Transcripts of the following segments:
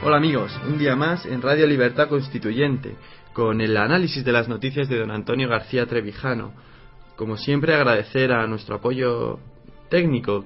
Hola amigos, un día más en Radio Libertad Constituyente, con el análisis de las noticias de don Antonio García Trevijano. Como siempre, agradecer a nuestro apoyo técnico,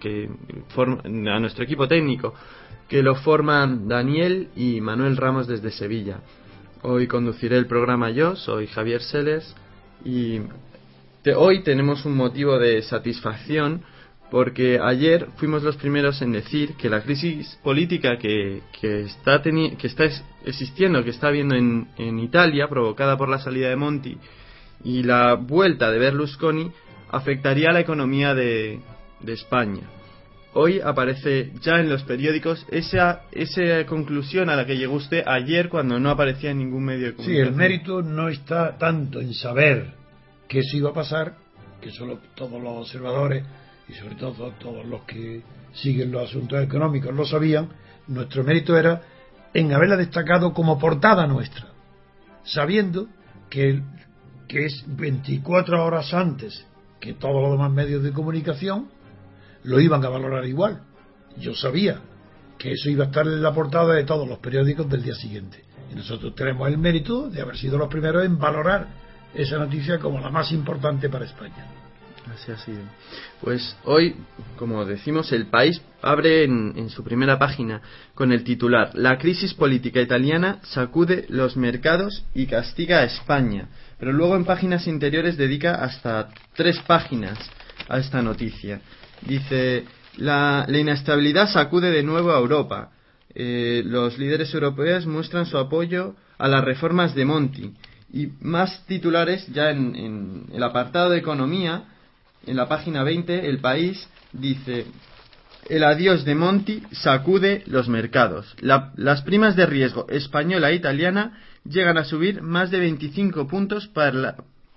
a nuestro equipo técnico, que lo forman Daniel y Manuel Ramos desde Sevilla. Hoy conduciré el programa yo, soy Javier Seles, y hoy tenemos un motivo de satisfacción, porque ayer fuimos los primeros en decir que la crisis política que está existiendo, que está habiendo en Italia, provocada por la salida de Monti y la vuelta de Berlusconi, afectaría a la economía de España. Hoy aparece ya en los periódicos esa conclusión a la que llegó usted ayer cuando no aparecía en ningún medio de comunicación. Sí, el mérito no está tanto en saber que eso iba a pasar, que solo todos los observadores y sobre todo todos los que siguen los asuntos económicos lo sabían. Nuestro mérito era en haberla destacado como portada nuestra, sabiendo que es 24 horas antes que todos los demás medios de comunicación lo iban a valorar igual. Yo sabía que eso iba a estar en la portada de todos los periódicos del día siguiente, y nosotros tenemos el mérito de haber sido los primeros en valorar esa noticia como la más importante para España. Así ha sido. Pues hoy, como decimos, El País abre en su primera página con el titular: La crisis política italiana sacude los mercados y castiga a España. Pero luego en páginas interiores dedica hasta 3 páginas a esta noticia. Dice: la inestabilidad sacude de nuevo a Europa. Los líderes europeos muestran su apoyo a las reformas de Monti. Y más titulares ya en el apartado de economía. En la página 20, El País dice: el adiós de Monti sacude los mercados. Las primas de riesgo española e italiana llegan a subir más de 25 puntos a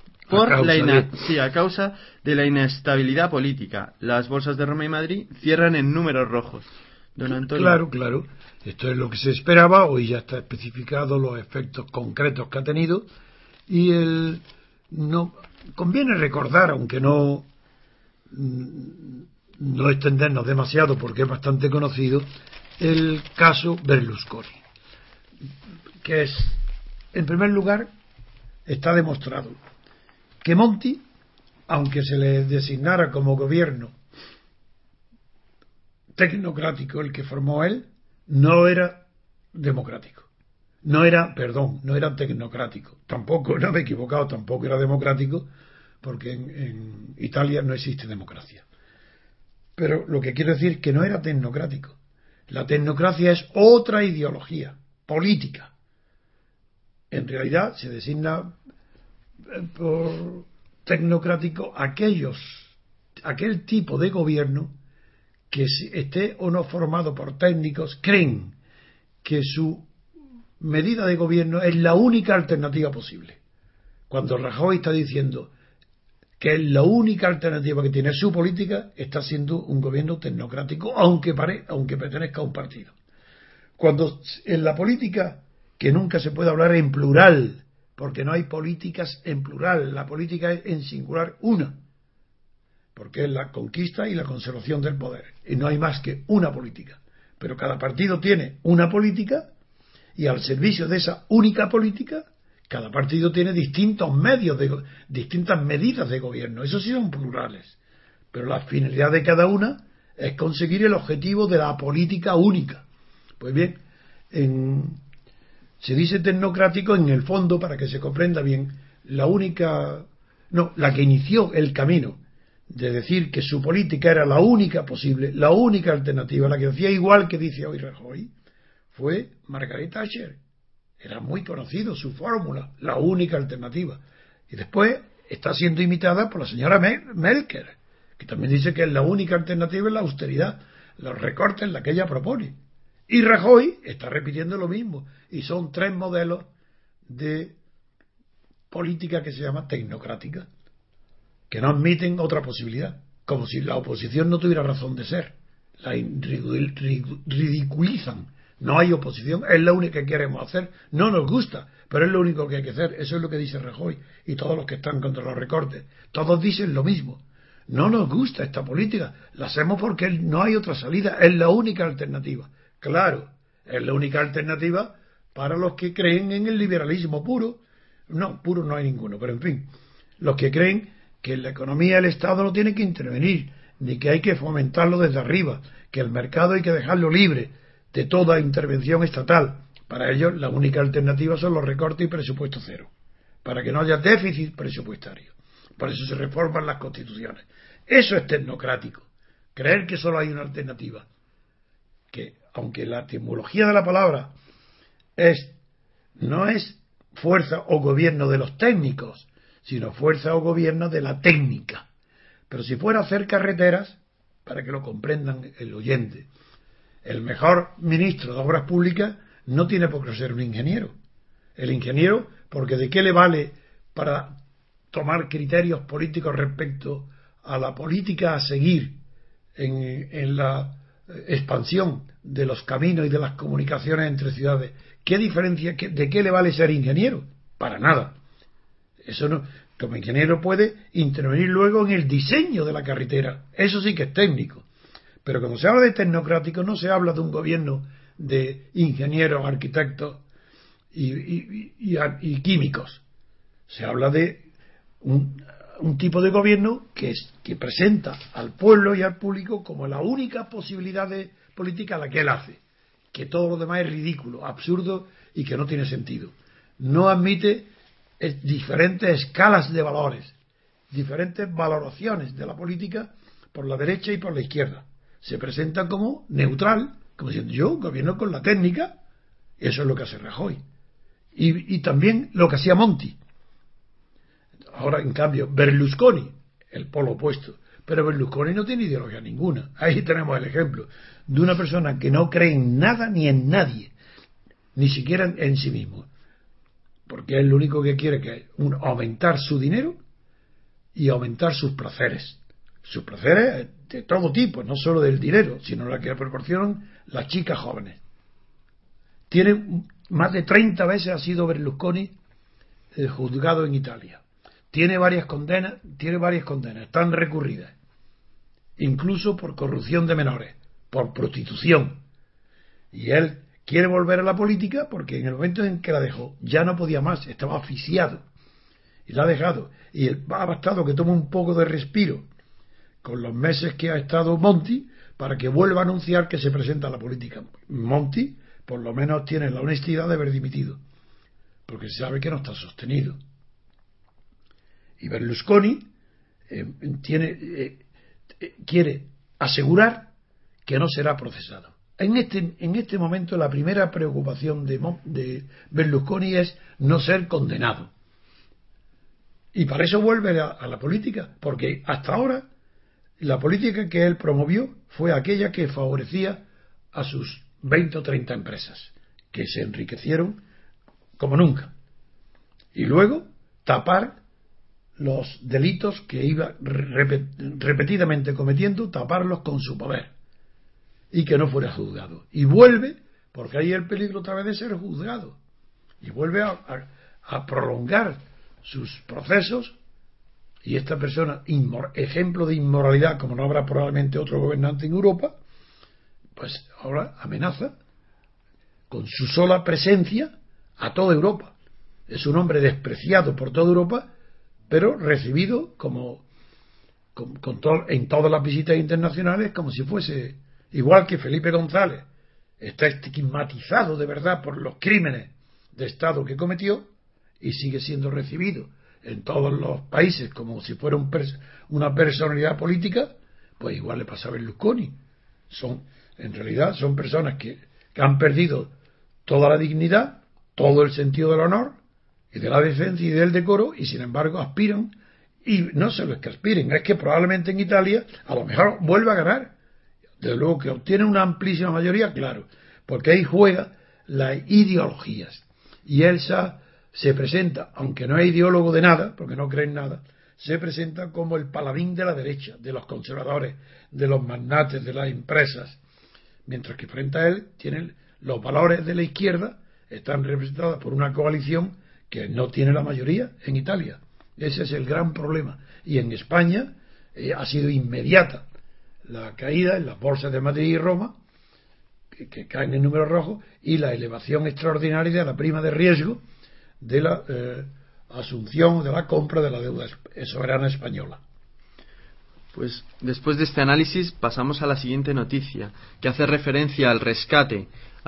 causa de la inestabilidad política. Las bolsas de Roma y Madrid cierran en números rojos. Don Antonio. Claro. Esto es lo que se esperaba. Hoy ya está especificado los efectos concretos que ha tenido. Y no conviene recordar, aunque no extendernos demasiado porque es bastante conocido, el caso Berlusconi, que es, en primer lugar, está demostrado que Monti, aunque se le designara como gobierno tecnocrático el que formó él, no era democrático. No era tecnocrático. Tampoco, no me he equivocado, tampoco era democrático, porque en Italia no existe democracia. Pero lo que quiero decir es que no era tecnocrático. La tecnocracia es otra ideología política. En realidad se designa por tecnocrático aquel tipo de gobierno que, esté o no formado por técnicos, creen que su medida de gobierno es la única alternativa posible. Cuando Rajoy está diciendo que es la única alternativa que tiene su política, está siendo un gobierno tecnocrático, aunque pertenezca a un partido. Cuando en la política, que nunca se puede hablar en plural, porque no hay políticas en plural, la política es en singular una, porque es la conquista y la conservación del poder, y no hay más que una política. Pero cada partido tiene una política, y al servicio de esa única política, cada partido tiene distintos medios, distintas medidas de gobierno. Eso sí son plurales. Pero la finalidad de cada una es conseguir el objetivo de la política única. Pues bien, se dice tecnocrático en el fondo, para que se comprenda bien, la que inició el camino de decir que su política era la única posible, la única alternativa, la que decía igual que dice hoy Rajoy, fue Margaret Thatcher. Era muy conocido su fórmula, la única alternativa. Y después está siendo imitada por la señora Merkel, que también dice que la única alternativa es la austeridad, los recortes, la que ella propone. Y Rajoy está repitiendo lo mismo. Y son 3 modelos de política que se llama tecnocrática, que no admiten otra posibilidad, como si la oposición no tuviera razón de ser. La ridiculizan. No hay oposición, es la única que queremos hacer. No nos gusta, pero es lo único que hay que hacer. Eso es lo que dice Rajoy y todos los que están contra los recortes. Todos dicen lo mismo. No nos gusta esta política, la hacemos porque no hay otra salida, es la única alternativa. Claro, Es la única alternativa para los que creen en el liberalismo puro. No, puro no hay ninguno, pero en fin, los que creen que en la economía el Estado no tiene que intervenir, ni que hay que fomentarlo desde arriba, que el mercado hay que dejarlo libre de toda intervención estatal. Para ellos la única alternativa son los recortes y presupuesto cero, para que no haya déficit presupuestario. Por eso se reforman las constituciones. Eso es tecnocrático. Creer que solo hay una alternativa, que aunque la etimología de la palabra no es fuerza o gobierno de los técnicos, sino fuerza o gobierno de la técnica. Pero si fuera a hacer carreteras, para que lo comprendan el oyente, el mejor ministro de Obras Públicas no tiene por qué ser un ingeniero. El ingeniero, porque ¿de qué le vale para tomar criterios políticos respecto a la política a seguir en la expansión de los caminos y de las comunicaciones entre ciudades? ¿Qué diferencia? ¿De qué le vale ser ingeniero? Para nada. Eso no. Como ingeniero puede intervenir luego en el diseño de la carretera. Eso sí que es técnico. Pero cuando se habla de tecnocrático no se habla de un gobierno de ingenieros, arquitectos y químicos. Se habla de un tipo de gobierno que presenta al pueblo y al público como la única posibilidad de política a la que él hace, que todo lo demás es ridículo, absurdo y que no tiene sentido. No admite diferentes escalas de valores, diferentes valoraciones de la política por la derecha y por la izquierda. Se presenta como neutral, como diciendo yo gobierno con la técnica. Eso es lo que hace Rajoy y también lo que hacía Monti. Ahora, en cambio, Berlusconi, el polo opuesto. Pero Berlusconi no tiene ideología ninguna. Ahí tenemos el ejemplo de una persona que no cree en nada ni en nadie, ni siquiera en sí mismo. Porque es lo único que quiere, que es aumentar su dinero y aumentar sus placeres. Sus placeres de todo tipo, no solo del dinero, sino la que proporcionan las chicas jóvenes. Tiene más de 30 veces ha sido Berlusconi juzgado en Italia. Tiene varias condenas, están recurridas, incluso por corrupción de menores, por prostitución. Y él quiere volver a la política porque en el momento en que la dejó ya no podía más, estaba asfixiado y la ha dejado. Y ha bastado que tome un poco de respiro con los meses que ha estado Monti para que vuelva a anunciar que se presenta a la política. Monti por lo menos tiene la honestidad de haber dimitido, porque sabe que no está sostenido. Y Berlusconi quiere asegurar que no será procesado. En este momento la primera preocupación de Berlusconi es no ser condenado. Y para eso vuelve a la política, porque hasta ahora la política que él promovió fue aquella que favorecía a sus 20 o 30 empresas, que se enriquecieron como nunca. Y luego tapar los delitos que iba repetidamente cometiendo, taparlos con su poder y que no fuera juzgado. Y vuelve, porque hay el peligro otra vez de ser juzgado, y vuelve a prolongar sus procesos. Y esta persona, ejemplo de inmoralidad, como no habrá probablemente otro gobernante en Europa, pues ahora amenaza con su sola presencia a toda Europa. Es un hombre despreciado por toda Europa, pero recibido en todas las visitas internacionales como si fuese igual que Felipe González. Está estigmatizado de verdad por los crímenes de Estado que cometió y sigue siendo recibido en todos los países como si fuera una personalidad política. Pues igual le pasa a Berlusconi. En realidad son personas que han perdido toda la dignidad, todo el sentido del honor y de la decencia y del decoro, y sin embargo aspiran, y no solo es que aspiren, es que probablemente en Italia a lo mejor vuelva a ganar. Desde luego que obtiene una amplísima mayoría, claro, porque ahí juega las ideologías. Y Elsa se presenta, aunque no es ideólogo de nada, porque no cree en nada, se presenta como el paladín de la derecha, de los conservadores, de los magnates, de las empresas, mientras que frente a él tienen los valores de la izquierda, están representados por una coalición que no tiene la mayoría en Italia. Ese es el gran problema. Y en España ha sido inmediata la caída en las bolsas de Madrid y Roma, que caen en números rojos, y la elevación extraordinaria de la prima de riesgo de la asunción de la compra de la deuda soberana española. Pues después de este análisis pasamos a la siguiente noticia, que hace referencia al rescate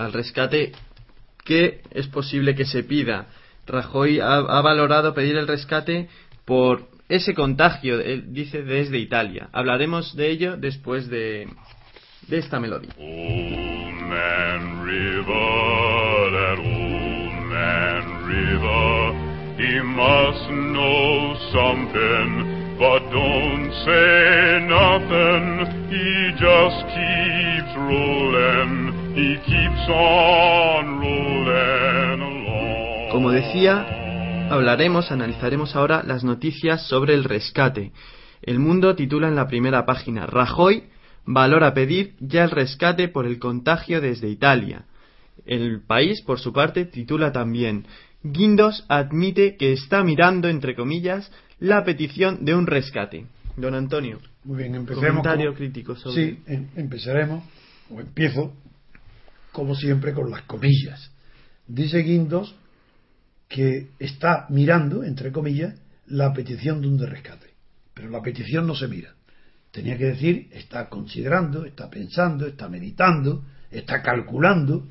que es posible que se pida. Rajoy ha valorado pedir el rescate por ese contagio, dice, desde Italia. Hablaremos de ello después de esta melodía. Old Man River, that old man river, he must know something, but don't say nothing. He just keeps rolling, he keeps on rolling along. Como decía, analizaremos ahora las noticias sobre el rescate. El Mundo titula en la primera página: Rajoy valora pedir ya el rescate por el contagio desde Italia. El País, por su parte, titula también: Guindos admite que está mirando, entre comillas, la petición de un rescate. Don Antonio, muy bien, empecemos. Comentario crítico sobre. Sí, empiezo, como siempre, con las comillas. Dice Guindos que está mirando, entre comillas, la petición de un rescate. Pero la petición no se mira. Tenía que decir, está considerando, está pensando, está meditando, está calculando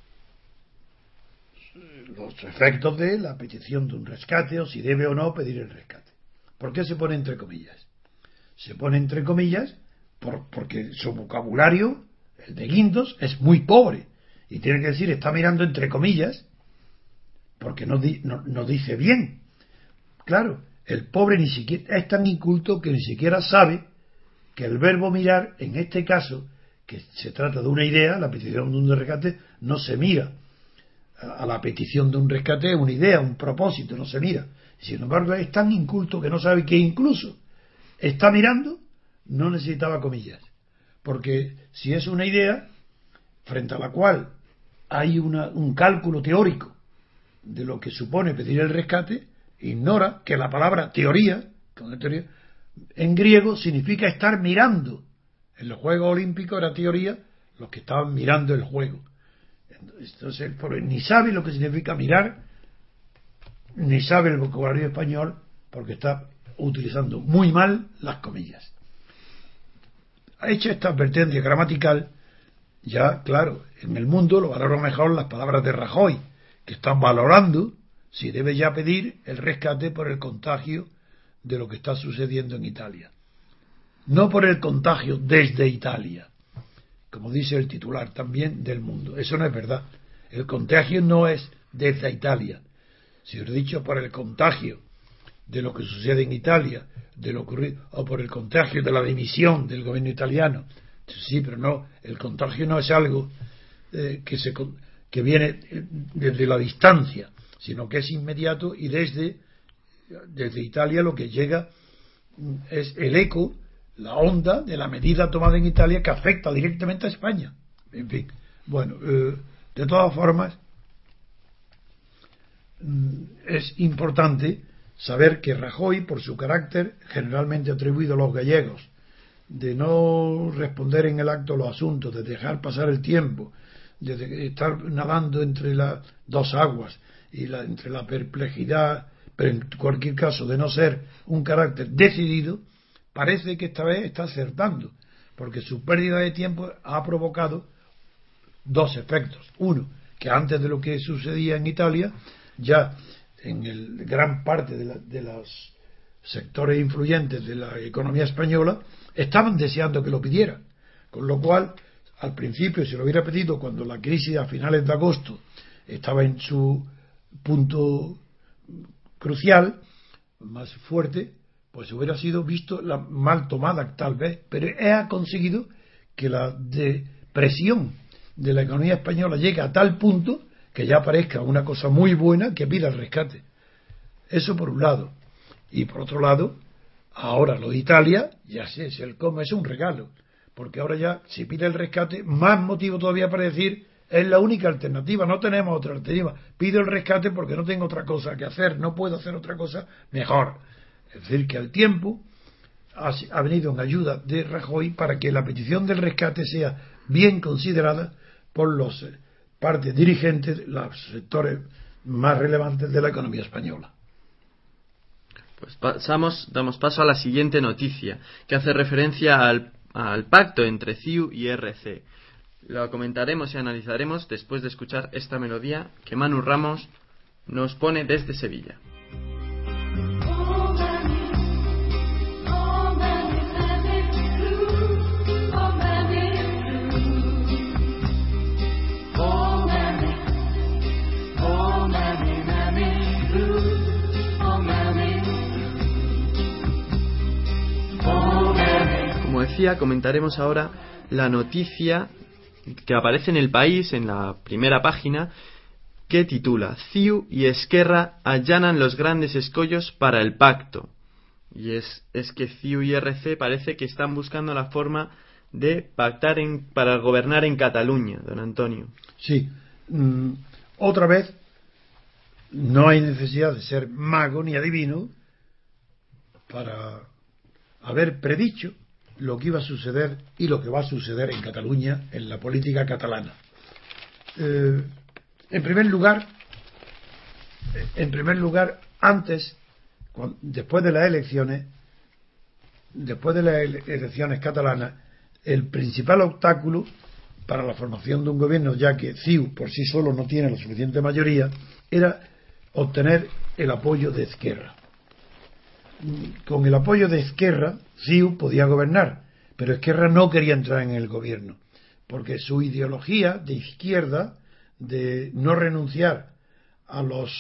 los efectos de la petición de un rescate, o si debe o no pedir el rescate. ¿Por qué se pone entre comillas? Se pone entre comillas porque su vocabulario, el de Guindos, es muy pobre. Y tiene que decir, está mirando entre comillas, porque no dice bien. Claro, el pobre ni siquiera es tan inculto que ni siquiera sabe que el verbo mirar, en este caso, que se trata de una idea, la petición de un rescate, no se mira. A la petición de un rescate es una idea, un propósito, no se mira. Sin embargo, es tan inculto que no sabe que incluso está mirando, no necesitaba comillas. Porque si es una idea frente a la cual hay un cálculo teórico de lo que supone pedir el rescate, ignora que la palabra teoría en griego significa estar mirando. En los Juegos Olímpicos era teoría los que estaban mirando el juego. Entonces, ni sabe lo que significa mirar, ni sabe el vocabulario español, porque está utilizando muy mal las comillas. Hecha esta advertencia gramatical, ya, claro, en el Mundo lo valoran mejor las palabras de Rajoy, que están valorando si debe ya pedir el rescate por el contagio de lo que está sucediendo en Italia. No por el contagio desde Italia, como dice el titular también del Mundo. Eso no es verdad. El contagio no es desde Italia. Si os he dicho por el contagio de lo que sucede en Italia, de lo ocurrido, o por el contagio de la dimisión del gobierno italiano, sí, pero no, el contagio no es algo que viene desde la distancia, sino que es inmediato, y desde Italia lo que llega es el eco, la onda de la medida tomada en Italia que afecta directamente a España. En fin, bueno, de todas formas, es importante saber que Rajoy, por su carácter generalmente atribuido a los gallegos, de no responder en el acto los asuntos, de dejar pasar el tiempo, de estar nadando entre las dos aguas y entre la perplejidad, pero en cualquier caso de no ser un carácter decidido, parece que esta vez está acertando, porque su pérdida de tiempo ha provocado dos efectos. Uno, que antes de lo que sucedía en Italia, ya en gran parte de los sectores influyentes de la economía española estaban deseando que lo pidiera, con lo cual al principio, si lo hubiera pedido cuando la crisis a finales de agosto estaba en su punto crucial, más fuerte, pues hubiera sido visto mal tomada tal vez, pero ha conseguido que la depresión de la economía española llegue a tal punto que ya parezca una cosa muy buena que pida el rescate. Eso por un lado. Y por otro lado, ahora lo de Italia, ya sé, si el cómo es un regalo, porque ahora ya si pide el rescate, más motivo todavía para decir es la única alternativa, no tenemos otra alternativa, pido el rescate porque no tengo otra cosa que hacer, no puedo hacer otra cosa mejor. Es decir, que el tiempo ha venido en ayuda de Rajoy para que la petición del rescate sea bien considerada por los partes dirigentes, los sectores más relevantes de la economía española. Pues damos paso a la siguiente noticia, que hace referencia al pacto entre CiU y RC. Lo comentaremos y analizaremos después de escuchar esta melodía que Manu Ramos nos pone desde Sevilla. Como decía, comentaremos ahora la noticia que aparece en El País, en la primera página, que titula CiU y Esquerra allanan los grandes escollos para el pacto. Y es que CiU y RC parece que están buscando la forma de pactar para gobernar en Cataluña, don Antonio. Sí, otra vez no hay necesidad de ser mago ni adivino para haber predicho lo que iba a suceder y lo que va a suceder en Cataluña, en la política catalana. En primer lugar, antes, después de las elecciones catalanas, el principal obstáculo para la formación de un gobierno, ya que CiU por sí solo no tiene la suficiente mayoría, era obtener el apoyo de Esquerra. Con el apoyo de Esquerra, CiU podía gobernar, pero Esquerra no quería entrar en el gobierno, porque su ideología de izquierda, de no renunciar a las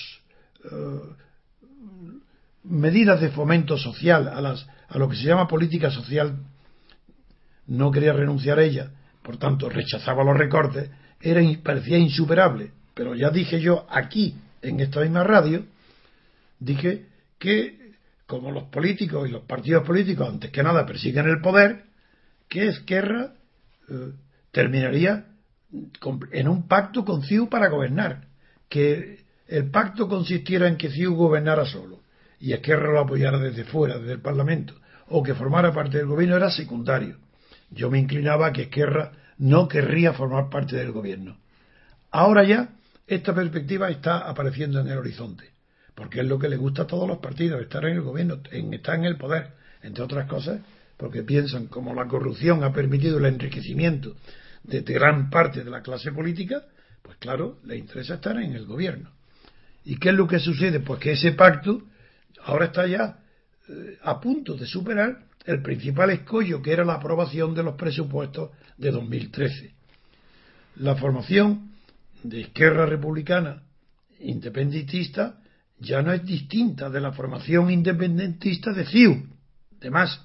medidas de fomento social, a lo que se llama política social, no quería renunciar a ella, por tanto rechazaba los recortes, parecía insuperable. Pero ya dije yo aquí, en esta misma radio, dije que como los políticos y los partidos políticos antes que nada persiguen el poder, que Esquerra terminaría en un pacto con CiU para gobernar, que el pacto consistiera en que CiU gobernara solo y Esquerra lo apoyara desde fuera, desde el Parlamento, o que formara parte del gobierno, era secundario. Yo me inclinaba a que Esquerra no querría formar parte del gobierno. Ahora ya esta perspectiva está apareciendo en el horizonte, porque es lo que le gusta a todos los partidos, estar en el gobierno, estar en el poder, entre otras cosas, porque piensan como la corrupción ha permitido el enriquecimiento de gran parte de la clase política, pues claro, les interesa estar en el gobierno. ¿Y qué es lo que sucede? Pues que ese pacto ahora está ya a punto de superar el principal escollo, que era la aprobación de los presupuestos de 2013. La formación de Esquerra Republicana independentista ya no es distinta de la formación independentista de CiU. Además,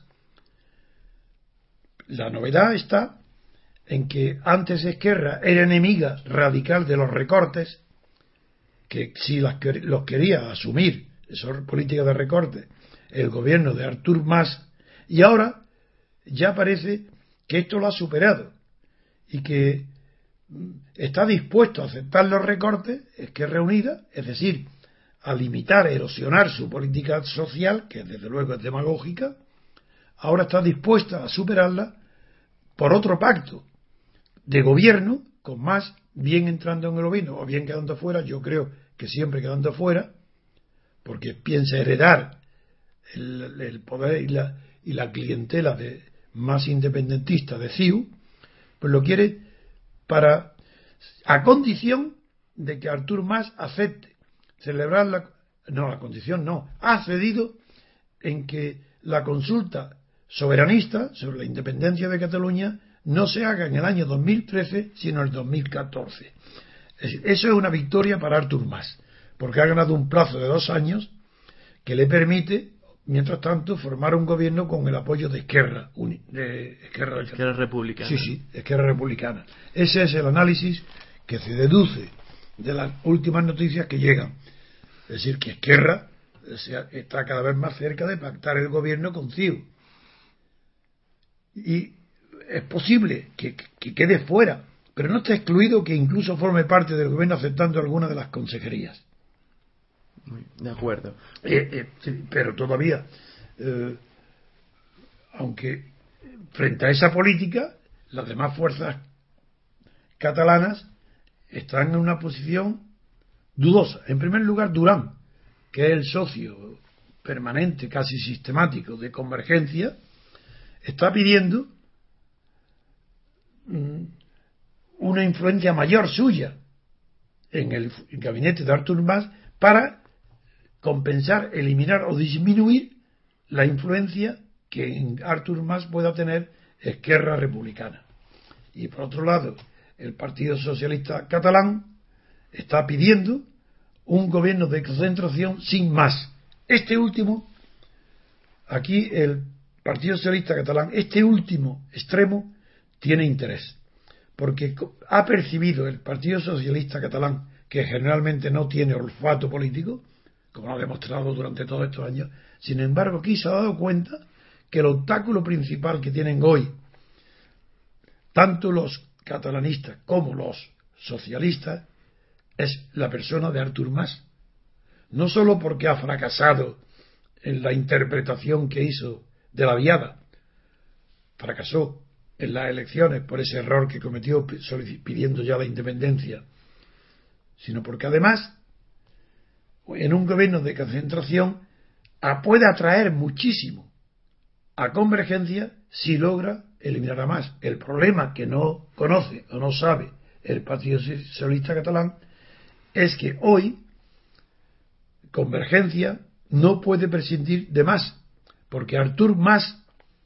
la novedad está en que antes Esquerra era enemiga radical de los recortes, que si los quería asumir, esas políticas de recortes, el gobierno de Artur Mas, y ahora ya parece que esto lo ha superado y que está dispuesto a aceptar los recortes, Esquerra Unida, es decir, a limitar, erosionar su política social, que desde luego es demagógica, ahora está dispuesta a superarla por otro pacto de gobierno, con Mas bien entrando en el gobierno o bien quedando fuera. Yo creo que siempre quedando fuera, porque piensa heredar el poder y la clientela más independentista de CiU, pues lo quiere a condición de que Artur Mas acepte celebrar ha cedido en que la consulta soberanista sobre la independencia de Cataluña no se haga en el año 2013 sino en el 2014. Eso es una victoria para Artur Mas, porque ha ganado un plazo de 2 años que le permite, mientras tanto, formar un gobierno con el apoyo de Esquerra Republicana. Sí, Esquerra Republicana. Ese es el análisis que se deduce de las últimas noticias que llegan. Es decir, que Esquerra está cada vez más cerca de pactar el gobierno con CiU. Y es posible que quede fuera, pero no está excluido que incluso forme parte del gobierno aceptando algunas de las consejerías. De acuerdo. Pero todavía, aunque frente a esa política, las demás fuerzas catalanas están en una posición dudosa. En primer lugar, Durán, que es el socio permanente, casi sistemático de Convergencia, está pidiendo una influencia mayor suya en el gabinete de Artur Mas para compensar, eliminar o disminuir la influencia que en Artur Mas pueda tener Esquerra Republicana. Y por otro lado, el Partido Socialista Catalán está pidiendo un gobierno de concentración sin Mas. Este último, aquí el Partido Socialista Catalán, este último extremo tiene interés, porque ha percibido el Partido Socialista Catalán, que generalmente no tiene olfato político, como lo ha demostrado durante todos estos años. Sin embargo, aquí se ha dado cuenta que el obstáculo principal que tienen hoy tanto los catalanistas como los socialistas es la persona de Artur Mas. No solo porque ha fracasado en la interpretación que hizo de la Diada, fracasó en las elecciones por ese error que cometió pidiendo ya la independencia, sino porque además en un gobierno de concentración puede atraer muchísimo a Convergencia si logra eliminar a Mas. El problema que no conoce o no sabe el Partido Socialista Catalán es que hoy Convergencia no puede prescindir de Mas, porque Arturo Mas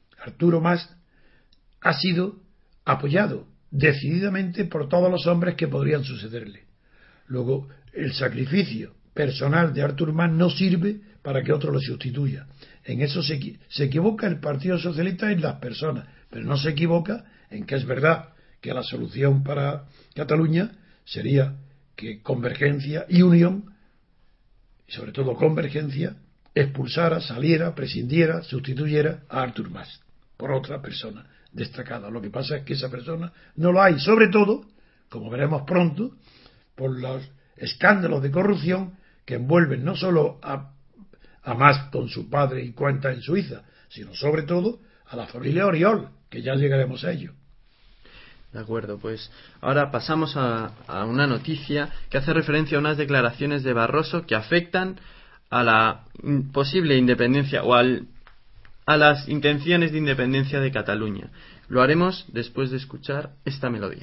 ha sido apoyado decididamente por todos los hombres que podrían sucederle. Luego, el sacrificio personal de Artur Mas no sirve para que otro lo sustituya. En eso se equivoca el Partido Socialista en las personas, pero no se equivoca en que es verdad que la solución para Cataluña sería que Convergencia y Unión, y sobre todo Convergencia, expulsara, saliera, prescindiera, sustituyera a Artur Mas por otra persona destacada. Lo que pasa es que esa persona no lo hay, sobre todo, como veremos pronto, por los escándalos de corrupción que envuelven no solo a Mas con su padre y cuentas en Suiza, sino sobre todo a la familia Oriol, que ya llegaremos a ello. De acuerdo, pues ahora pasamos a una noticia que hace referencia a unas declaraciones de Barroso que afectan a la posible independencia o a las intenciones de independencia de Cataluña. Lo haremos después de escuchar esta melodía.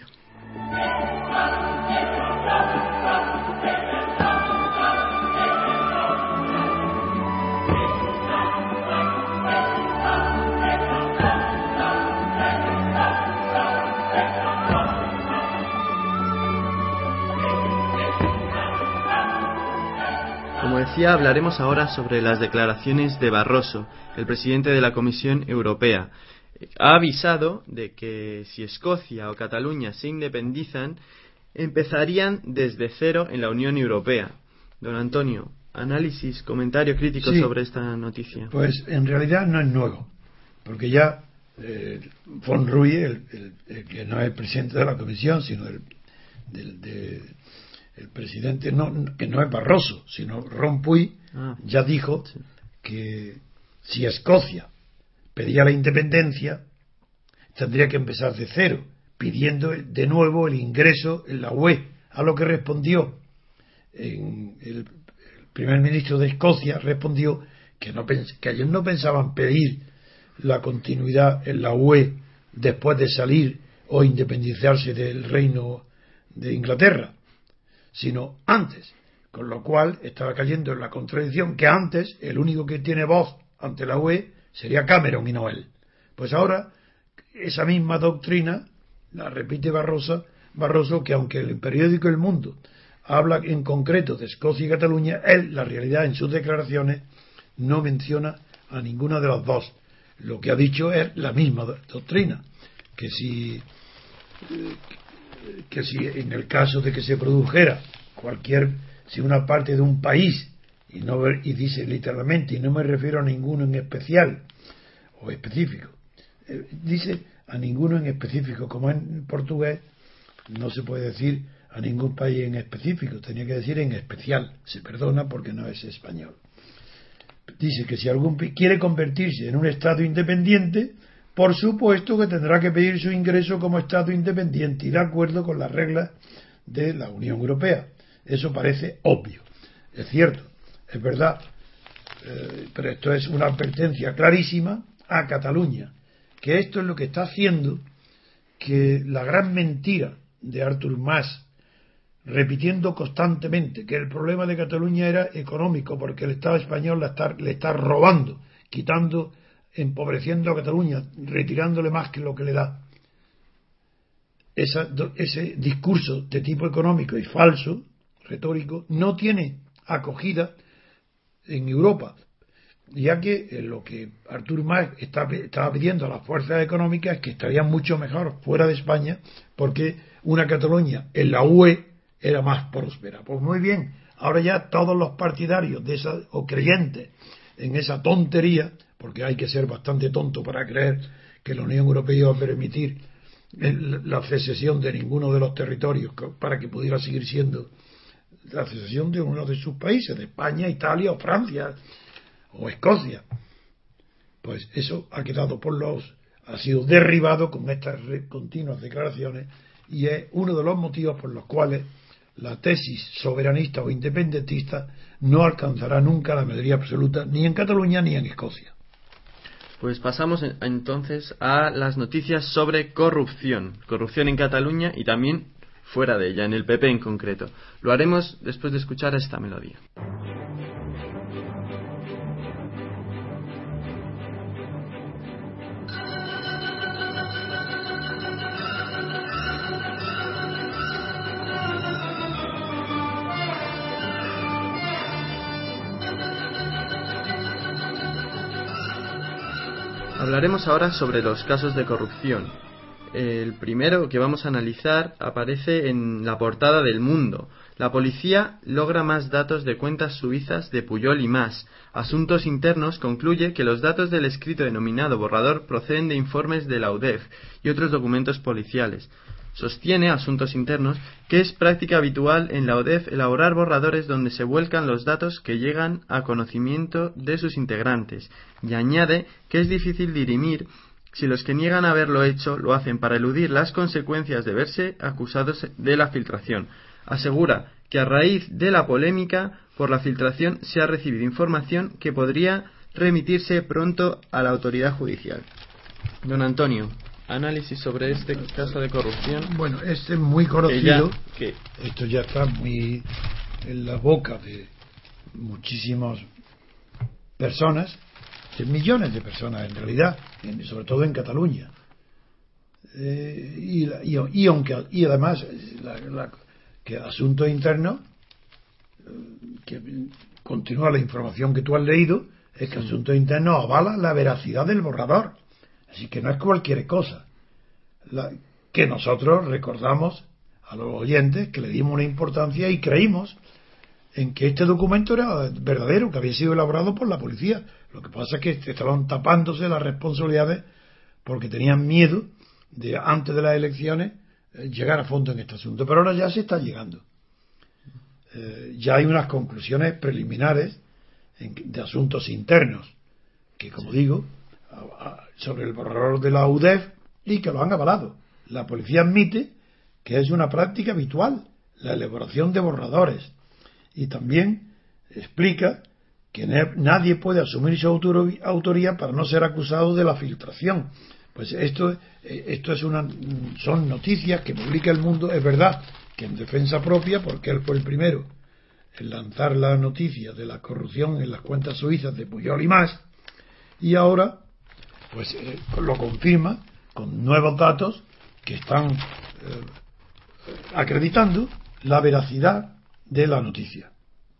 Como decía, hablaremos ahora sobre las declaraciones de Barroso, el presidente de la Comisión Europea. Ha avisado de que si Escocia o Cataluña se independizan, empezarían desde cero en la Unión Europea. Don Antonio, análisis, comentario crítico sobre esta noticia. Pues en realidad no es nuevo, porque ya Von Ruy, el que no es el presidente de la Comisión, sino el presidente, que no es Barroso, sino Rompuy, ya dijo que si Escocia pedía la independencia, tendría que empezar de cero, pidiendo de nuevo el ingreso en la UE, a lo que respondió el primer ministro de Escocia, respondió que ellos no pensaban pedir la continuidad en la UE después de salir o independizarse del Reino de Inglaterra, sino antes, con lo cual estaba cayendo en la contradicción que antes el único que tiene voz ante la UE sería Cameron y no él. Pues ahora esa misma doctrina la repite Barroso, que aunque el periódico El Mundo habla en concreto de Escocia y Cataluña, él, la realidad, en sus declaraciones no menciona a ninguna de las dos. Lo que ha dicho es la misma doctrina, que si en el caso de que se produjera si una parte de un país, y dice literalmente, y no me refiero a ninguno en especial o específico, dice a ninguno en específico, como en portugués no se puede decir a ningún país en específico, tenía que decir en especial, se perdona porque no es español. Dice que si algún quiere convertirse en un Estado independiente, por supuesto que tendrá que pedir su ingreso como Estado independiente y de acuerdo con las reglas de la Unión Europea. Eso parece obvio. Es cierto, es verdad, pero esto es una advertencia clarísima a Cataluña, que esto es lo que está haciendo que la gran mentira de Artur Mas, repitiendo constantemente que el problema de Cataluña era económico porque el Estado español le está robando, quitando, empobreciendo a Cataluña, retirándole más que lo que le da. Ese discurso de tipo económico y falso, retórico, no tiene acogida en Europa, ya que lo que Artur Mas estaba pidiendo a las fuerzas económicas es que estarían mucho mejor fuera de España porque una Cataluña en la UE era más próspera. Pues muy bien, ahora ya todos los partidarios de esa, o creyentes en esa tontería, porque hay que ser bastante tonto para creer que la Unión Europea iba a permitir la secesión de ninguno de los territorios para que pudiera seguir siendo la secesión de uno de sus países, de España, Italia o Francia o Escocia. Pues eso ha quedado ha sido derribado con estas continuas declaraciones y es uno de los motivos por los cuales la tesis soberanista o independentista no alcanzará nunca la mayoría absoluta ni en Cataluña ni en Escocia. Pues pasamos entonces a las noticias sobre corrupción en Cataluña y también fuera de ella, en el PP en concreto. Lo haremos después de escuchar esta melodía. Hablaremos ahora sobre los casos de corrupción. El primero que vamos a analizar aparece en la portada del Mundo. La policía logra más datos de cuentas suizas de Pujol y Mas. Asuntos Internos concluye que los datos del escrito denominado borrador proceden de informes de la UDEF y otros documentos policiales. Sostiene Asuntos Internos que es práctica habitual en la UDEF elaborar borradores donde se vuelcan los datos que llegan a conocimiento de sus integrantes, y añade que es difícil dirimir si los que niegan haberlo hecho lo hacen para eludir las consecuencias de verse acusados de la filtración. Asegura que a raíz de la polémica por la filtración se ha recibido información que podría remitirse pronto a la autoridad judicial. Don Antonio, análisis sobre este caso de corrupción. Bueno, este es muy conocido. Esto ya está muy en la boca de muchísimas personas, de millones de personas en realidad, sobre todo en Cataluña. Y además que Asuntos Internos, que continúa la información que tú has leído, es que Asuntos Internos avala la veracidad del borrador. Así que no es cualquier cosa. Que nosotros recordamos a los oyentes que le dimos una importancia y creímos en que este documento era verdadero, que había sido elaborado por la policía. Lo que pasa es que estaban tapándose las responsabilidades porque tenían miedo de, antes de las elecciones, llegar a fondo en este asunto. Pero ahora ya se está llegando. Ya hay unas conclusiones preliminares de Asuntos Internos, que, como digo, sobre el borrador de la UDEF, y que lo han avalado. La policía admite que es una práctica habitual la elaboración de borradores, y también explica que nadie puede asumir su autoría para no ser acusado de la filtración. Pues esto son noticias que publica El Mundo. Es verdad que en defensa propia, porque él fue el primero en lanzar la noticia de la corrupción en las cuentas suizas de Pujol y Mas, y ahora pues lo confirma con nuevos datos que están acreditando la veracidad de la noticia.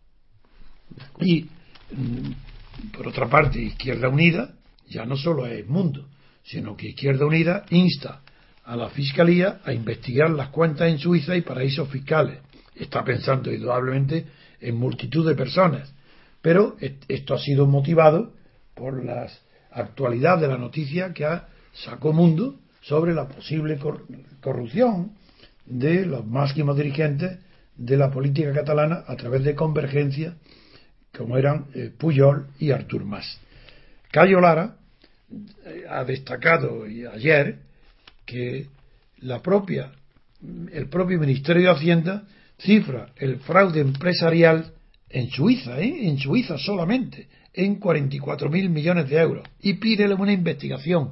Y por otra parte, Izquierda Unida ya no solo es El Mundo, sino que Izquierda Unida insta a la Fiscalía a investigar las cuentas en Suiza y paraísos fiscales. Está pensando indudablemente en multitud de personas, pero esto ha sido motivado por la actualidad de la noticia que sacó Mundo sobre la posible corrupción de los máximos dirigentes de la política catalana a través de Convergencia, como eran Pujol y Artur Mas. Cayo Lara ha destacado ayer que el propio Ministerio de Hacienda cifra el fraude empresarial en Suiza solamente, en 44.000 millones de euros, y pide una investigación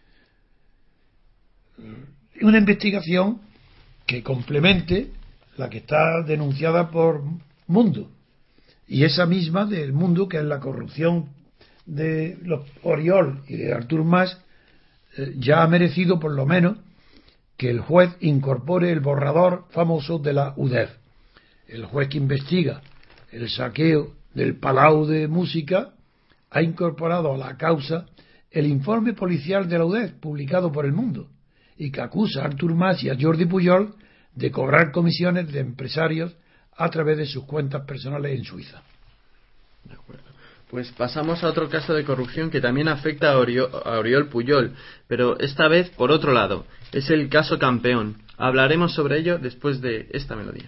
que complemente la que está denunciada por Mundo, y esa misma del Mundo, que es la corrupción de los Oriol y de Artur Mas, ya ha merecido por lo menos que el juez incorpore el borrador famoso de la UDEF. El juez que investiga el saqueo del Palau de Música ha incorporado a la causa el informe policial de la UDEF publicado por El Mundo, y que acusa a Artur Mas y a Jordi Pujol de cobrar comisiones de empresarios a través de sus cuentas personales en Suiza. De acuerdo. Pues pasamos a otro caso de corrupción que también afecta a Oriol Pujol, pero esta vez por otro lado. Es el caso Campeón. Hablaremos sobre ello después de esta melodía.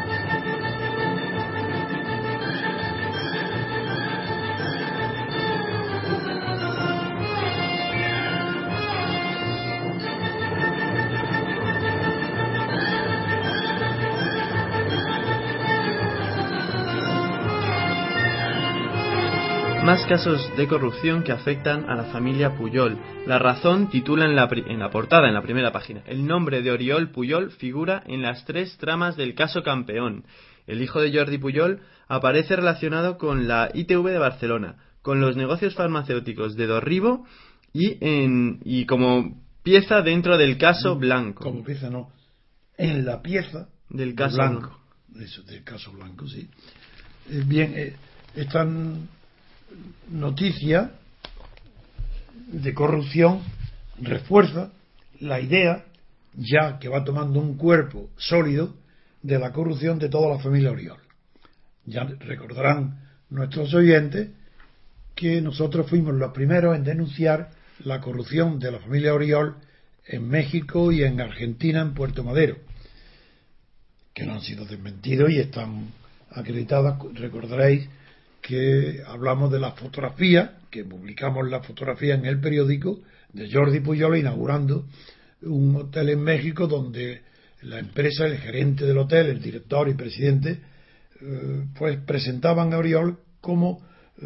Más casos de corrupción que afectan a la familia Pujol. La Razón titula en la portada, en la primera página: el nombre de Oriol Pujol figura en las 3 tramas del caso Campeón. El hijo de Jordi Pujol aparece relacionado con la ITV de Barcelona, con los negocios farmacéuticos de Dorribo y como pieza dentro del caso Blanco. Como pieza no, en la pieza del caso Blanco. Eso, del caso Blanco, sí. Bien, están noticia de corrupción refuerza la idea, ya que va tomando un cuerpo sólido, de la corrupción de toda la familia Oriol. Ya recordarán nuestros oyentes que nosotros fuimos los primeros en denunciar la corrupción de la familia Oriol en México y en Argentina, en Puerto Madero, que no han sido desmentidos y están acreditadas. Recordaréis que hablamos de la fotografía, que publicamos la fotografía en el periódico de Jordi Pujol inaugurando un hotel en México, donde la empresa, el gerente del hotel, el director y presidente, pues presentaban a Oriol como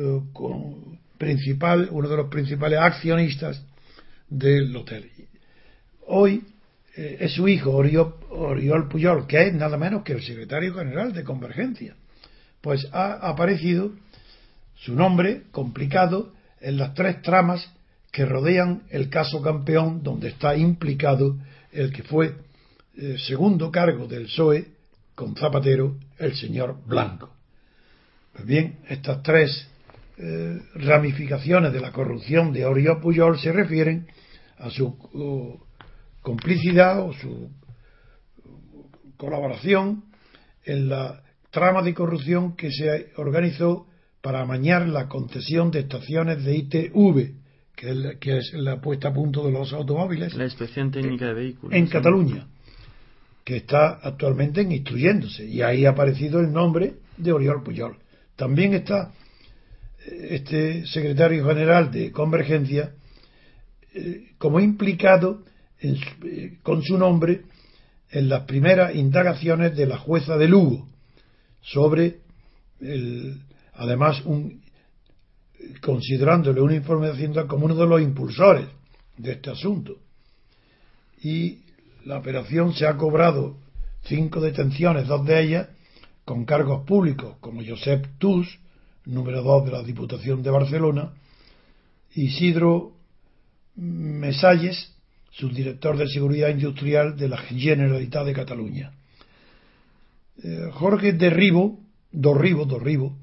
uno de los principales accionistas del hotel. Hoy es su hijo Oriol Pujol, que es nada menos que el secretario general de Convergencia, pues ha aparecido su nombre complicado en las 3 tramas que rodean el caso Campeón, donde está implicado el que fue segundo cargo del PSOE con Zapatero, el señor Blanco. Pues bien, estas 3 ramificaciones de la corrupción de Oriol Pujol se refieren a su complicidad o su colaboración en la trama de corrupción que se organizó para amañar la concesión de estaciones de ITV, que es la puesta a punto de los automóviles, la Inspección Técnica de Vehículos, en Cataluña, que está actualmente instruyéndose, y ahí ha aparecido el nombre de Oriol Pujol. También está este secretario general de Convergencia como implicado con su nombre en las primeras indagaciones de la jueza de Lugo sobre además considerándole un informe de Hacienda como uno de los impulsores de este asunto. Y la operación se ha cobrado 5 detenciones, 2 de ellas con cargos públicos, como Josep Tus, número 2 de la Diputación de Barcelona, Isidro Mesalles, subdirector de Seguridad Industrial de la Generalitat de Cataluña. Jorge Dorribo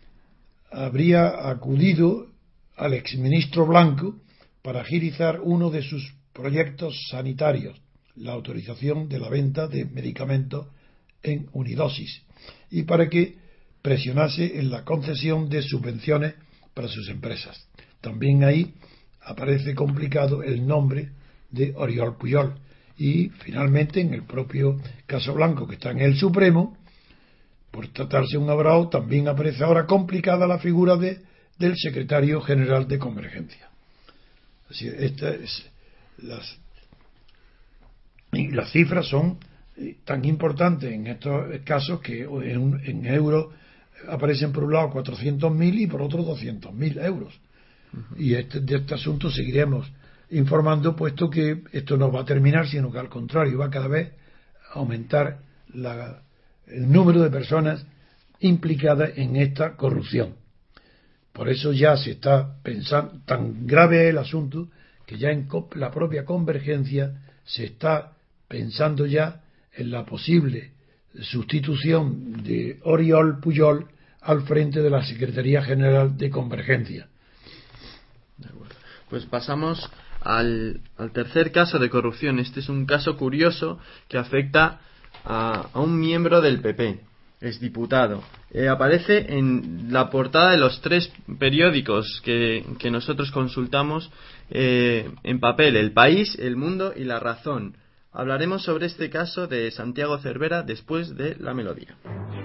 habría acudido al exministro Blanco para agilizar uno de sus proyectos sanitarios, la autorización de la venta de medicamentos en unidosis, y para que presionase en la concesión de subvenciones para sus empresas. También ahí aparece complicado el nombre de Oriol Pujol. Y finalmente, en el propio caso Blanco, que está en el Supremo, por tratarse de un abogado, también aparece ahora complicada la figura del secretario general de Convergencia. Las cifras son tan importantes en estos casos que en euros aparecen por un lado 400.000 y por otro 200.000 euros. Y de este asunto seguiremos informando, puesto que esto no va a terminar, sino que al contrario va cada vez a aumentar el número de personas implicadas en esta corrupción. Por eso ya se está pensando, tan grave es el asunto, que ya en la propia Convergencia se está pensando ya en la posible sustitución de Oriol Pujol al frente de la Secretaría General de Convergencia. De acuerdo. Pues pasamos al tercer caso de corrupción. Este es un caso curioso que afecta a un miembro del PP, exdiputado. Aparece en la portada de los 3 periódicos que nosotros consultamos en papel: El País, El Mundo y La Razón. Hablaremos sobre este caso de Santiago Cervera después de la melodía.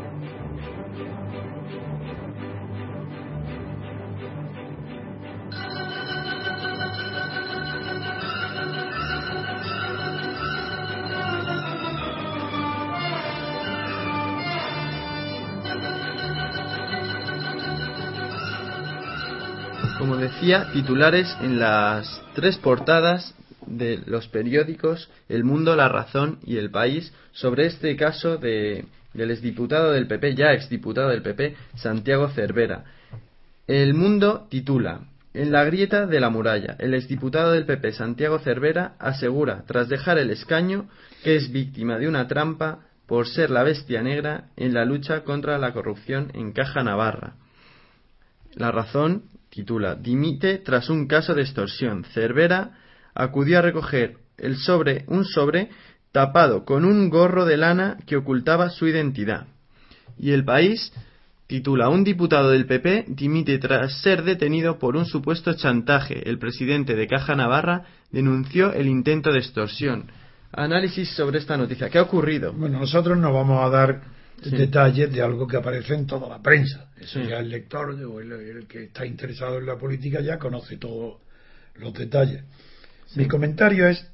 Como decía, titulares en las 3 portadas de los periódicos El Mundo, La Razón y El País sobre este caso del exdiputado del PP, ya exdiputado del PP, Santiago Cervera. El Mundo titula: En la grieta de la muralla, el exdiputado del PP, Santiago Cervera, asegura, tras dejar el escaño, que es víctima de una trampa por ser la bestia negra en la lucha contra la corrupción en Caja Navarra. La Razón titula: Dimite tras un caso de extorsión. Cervera acudió a recoger un sobre tapado con un gorro de lana que ocultaba su identidad. Y El País titula: Un diputado del PP dimite tras ser detenido por un supuesto chantaje. El presidente de Caja Navarra denunció el intento de extorsión. Análisis sobre esta noticia. ¿Qué ha ocurrido? Bueno, nosotros no vamos a dar detalles de algo que aparece en toda la prensa. Eso ya el lector o el que está interesado en la política ya conoce todos los detalles. Mi comentario es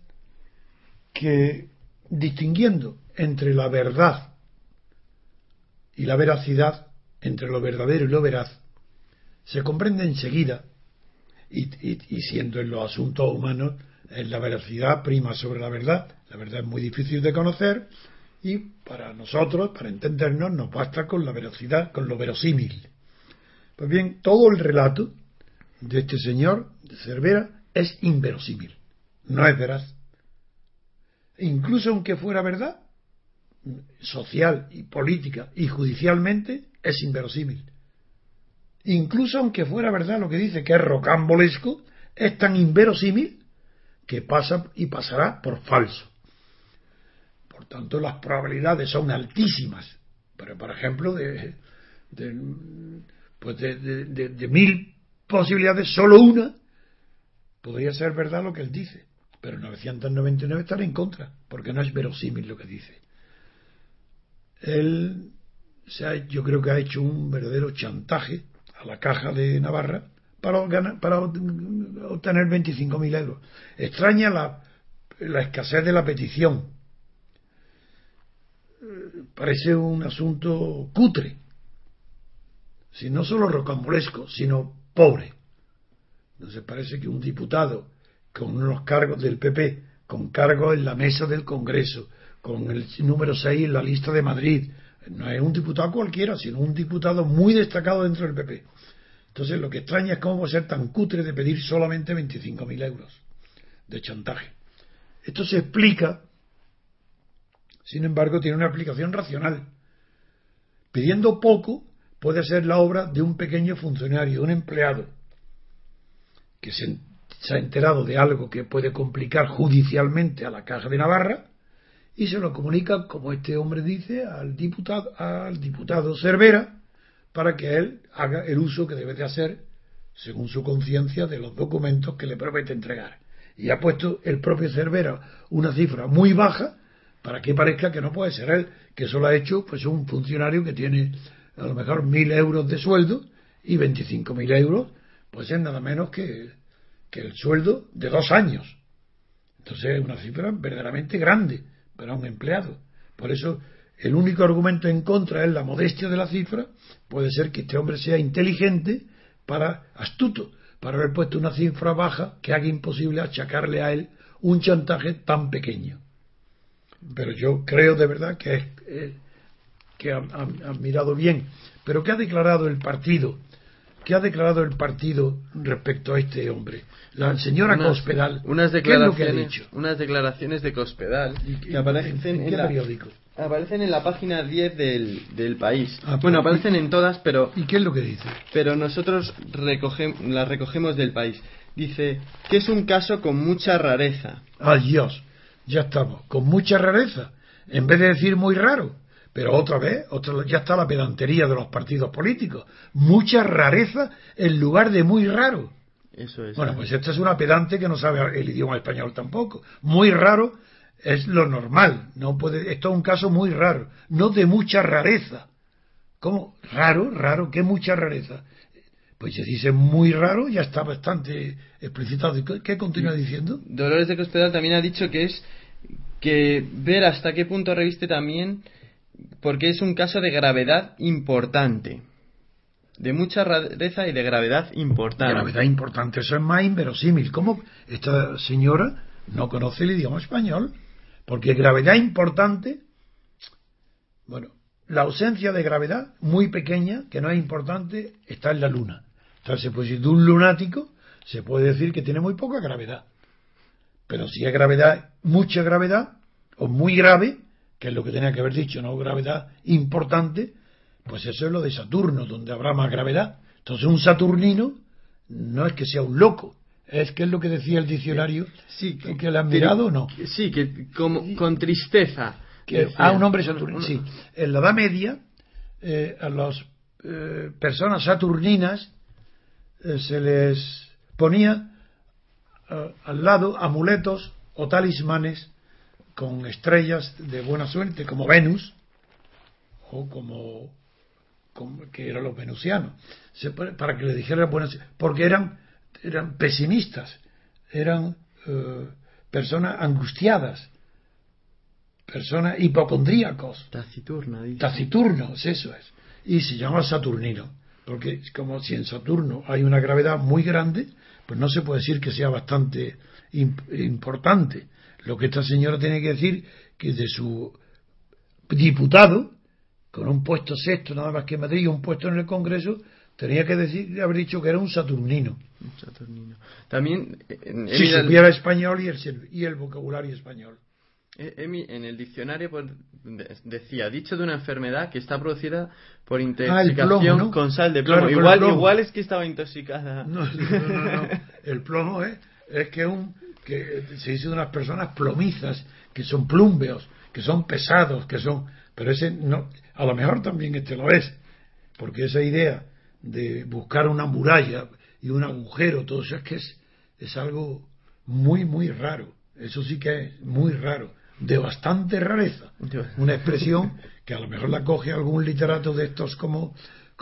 que, distinguiendo entre la verdad y la veracidad, entre lo verdadero y lo veraz, se comprende enseguida, y siendo en los asuntos humanos la veracidad prima sobre la verdad es muy difícil de conocer, y para nosotros, para entendernos, nos basta con la veracidad, con lo verosímil. Pues bien, todo el relato de este señor, de Cervera, es inverosímil, no es veraz. Incluso aunque fuera verdad, social y política y judicialmente, es inverosímil. Incluso aunque fuera verdad lo que dice, que es rocambolesco, es tan inverosímil que pasa y pasará por falso. Por tanto, las probabilidades son altísimas. Pero, por ejemplo, de 1000 posibilidades, solo una podría ser verdad lo que él dice. Pero 999 están en contra, porque no es verosímil lo que dice. Él, yo creo que ha hecho un verdadero chantaje a la Caja de Navarra para obtener 25.000 euros. Extraña la escasez de la petición. Parece un asunto cutre, si no solo rocambolesco, sino pobre. Entonces parece que un diputado con unos cargos del PP, con cargos en la mesa del Congreso, con el número 6 en la lista de Madrid, no es un diputado cualquiera, sino un diputado muy destacado dentro del PP. Entonces lo que extraña es cómo va a ser tan cutre de pedir solamente 25.000 euros de chantaje. Esto se explica, sin embargo, tiene una aplicación racional. Pidiendo poco puede ser la obra de un pequeño funcionario, un empleado, que se ha enterado de algo que puede complicar judicialmente a la Caja de Navarra y se lo comunica, como este hombre dice, al diputado Cervera, para que él haga el uso que debe de hacer, según su conciencia, de los documentos que le promete entregar. Y ha puesto el propio Cervera una cifra muy baja para que parezca que no puede ser él, que solo ha hecho pues un funcionario que tiene a lo mejor 1.000 euros de sueldo y 25.000 euros, pues es nada menos que que el sueldo de 2 años. Entonces es una cifra verdaderamente grande para un empleado. Por eso el único argumento en contra es la modestia de la cifra. Puede ser que este hombre sea inteligente, astuto, para haber puesto una cifra baja que haga imposible achacarle a él un chantaje tan pequeño. Pero yo creo de verdad que ha mirado bien. Pero ¿qué ha declarado el partido? ¿Qué ha declarado el partido respecto a este hombre? La señora Cospedal. ¿Qué es lo que ha dicho? Unas declaraciones de Cospedal que aparecen ¿En qué periódico? Aparecen en la página 10 del País. Bueno, aparecen en todas, pero... ¿Y qué es lo que dice? Pero nosotros las recogemos del País. Dice que es un caso con mucha rareza. Dios, ya estamos. Con mucha rareza. En vez de decir muy raro. Pero otra vez, ya está la pedantería de los partidos políticos. Mucha rareza en lugar de muy raro. Eso es. Bueno, pues esta es una pedante que no sabe el idioma español tampoco. Muy raro es lo normal. Esto es un caso muy raro, no de mucha rareza. ¿Cómo? Raro, ¿qué mucha rareza? Pues se dice muy raro, ya está bastante explicitado. ¿Qué continúa diciendo? Dolores de Cospedal también ha dicho que ver hasta qué punto reviste también, porque es un caso de gravedad importante. De mucha rareza y de gravedad importante. Gravedad importante, eso es más inverosímil. ¿Cómo esta señora no conoce el idioma español? Porque gravedad importante, bueno, la ausencia de gravedad muy pequeña, que no es importante, está en la Luna. Entonces, pues si de un lunático se puede decir que tiene muy poca gravedad. Pero si es gravedad, mucha gravedad, o muy grave, que es lo que tenía que haber dicho, no gravedad importante, pues eso es lo de Saturno, donde habrá más gravedad. Entonces un saturnino no es que sea un loco, es que es lo que decía el diccionario. Sí, que le han mirado o no. Sí, que con tristeza. Un hombre saturnino. Sí. En la Edad Media, a las personas saturninas se les ponía al lado amuletos o talismanes con estrellas de buena suerte, como Venus, o como que eran los venusianos, para que le dijeran buenas, porque eran pesimistas, eran personas angustiadas, personas hipocondríacos, taciturnos, eso es, y se llama Saturnino, porque como si en Saturno hay una gravedad muy grande, pues no se puede decir que sea bastante importante. Lo que esta señora tiene que decir, que de su diputado, con un puesto sexto nada más que en Madrid y un puesto en el Congreso, tenía que haber dicho que era un saturnino. También si supiera español y el vocabulario español. En el diccionario decía, dicho de una enfermedad que está producida por intoxicación plomo, ¿no? con sal de plomo. Claro, igual es que estaba intoxicada. No. El plomo es que se dice de unas personas plomizas, que son plúmbeos, que son pesados, pero ese no, a lo mejor también lo es, porque esa idea de buscar una muralla y un agujero, todo eso es algo muy, muy raro. Eso sí que es muy raro, de bastante rareza. Una expresión que a lo mejor la coge algún literato de estos como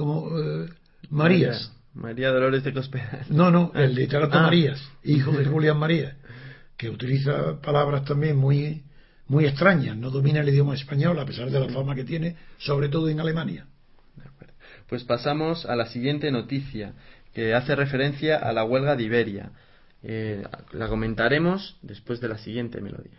Marías. María Dolores de Cospedal. No, el literato Marías, hijo de Julián Marías, que utiliza palabras también muy, muy extrañas, no domina el idioma español a pesar de la fama que tiene, sobre todo en Alemania. Pues pasamos a la siguiente noticia, que hace referencia a la huelga de Iberia. La comentaremos después de la siguiente melodía.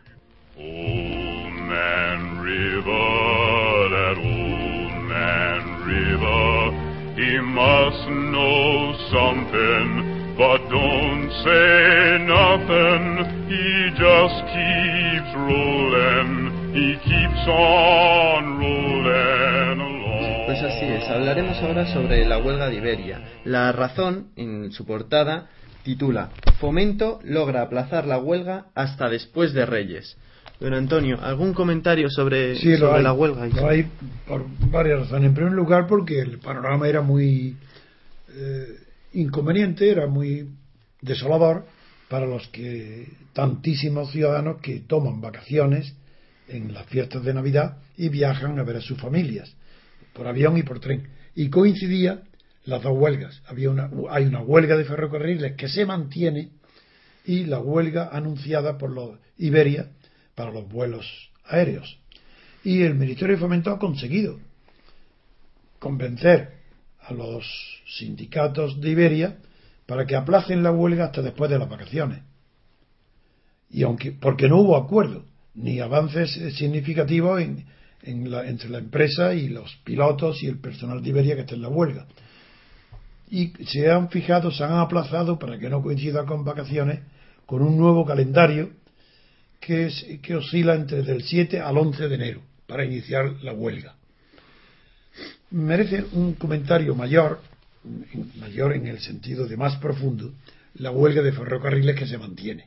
Old Man River, that old man River, he must know something, but don't say nothing. He just keeps rolling, he keeps on rolling along. Pues así es, hablaremos ahora sobre la huelga de Iberia. La Razón, en su portada, titula Fomento logra aplazar la huelga hasta después de Reyes. Don Antonio, ¿algún comentario sobre la huelga? Lo hay por varias razones. En primer lugar, porque el panorama era muy inconveniente, era muy desolador para los tantísimos ciudadanos que toman vacaciones en las fiestas de Navidad y viajan a ver a sus familias por avión y por tren. Y coincidía las dos huelgas. Hay una huelga de ferrocarriles que se mantiene y la huelga anunciada por los Iberia para los vuelos aéreos. Y el Ministerio de Fomento ha conseguido convencer a los sindicatos de Iberia para que aplacen la huelga hasta después de las vacaciones. Y porque no hubo acuerdo ni avances significativos entre la empresa y los pilotos y el personal de Iberia que está en la huelga. Y se han aplazado para que no coincida con vacaciones, con un nuevo calendario que oscila entre del 7 al 11 de enero para iniciar la huelga. Merece un comentario mayor en el sentido de más profundo, la huelga de ferrocarriles que se mantiene.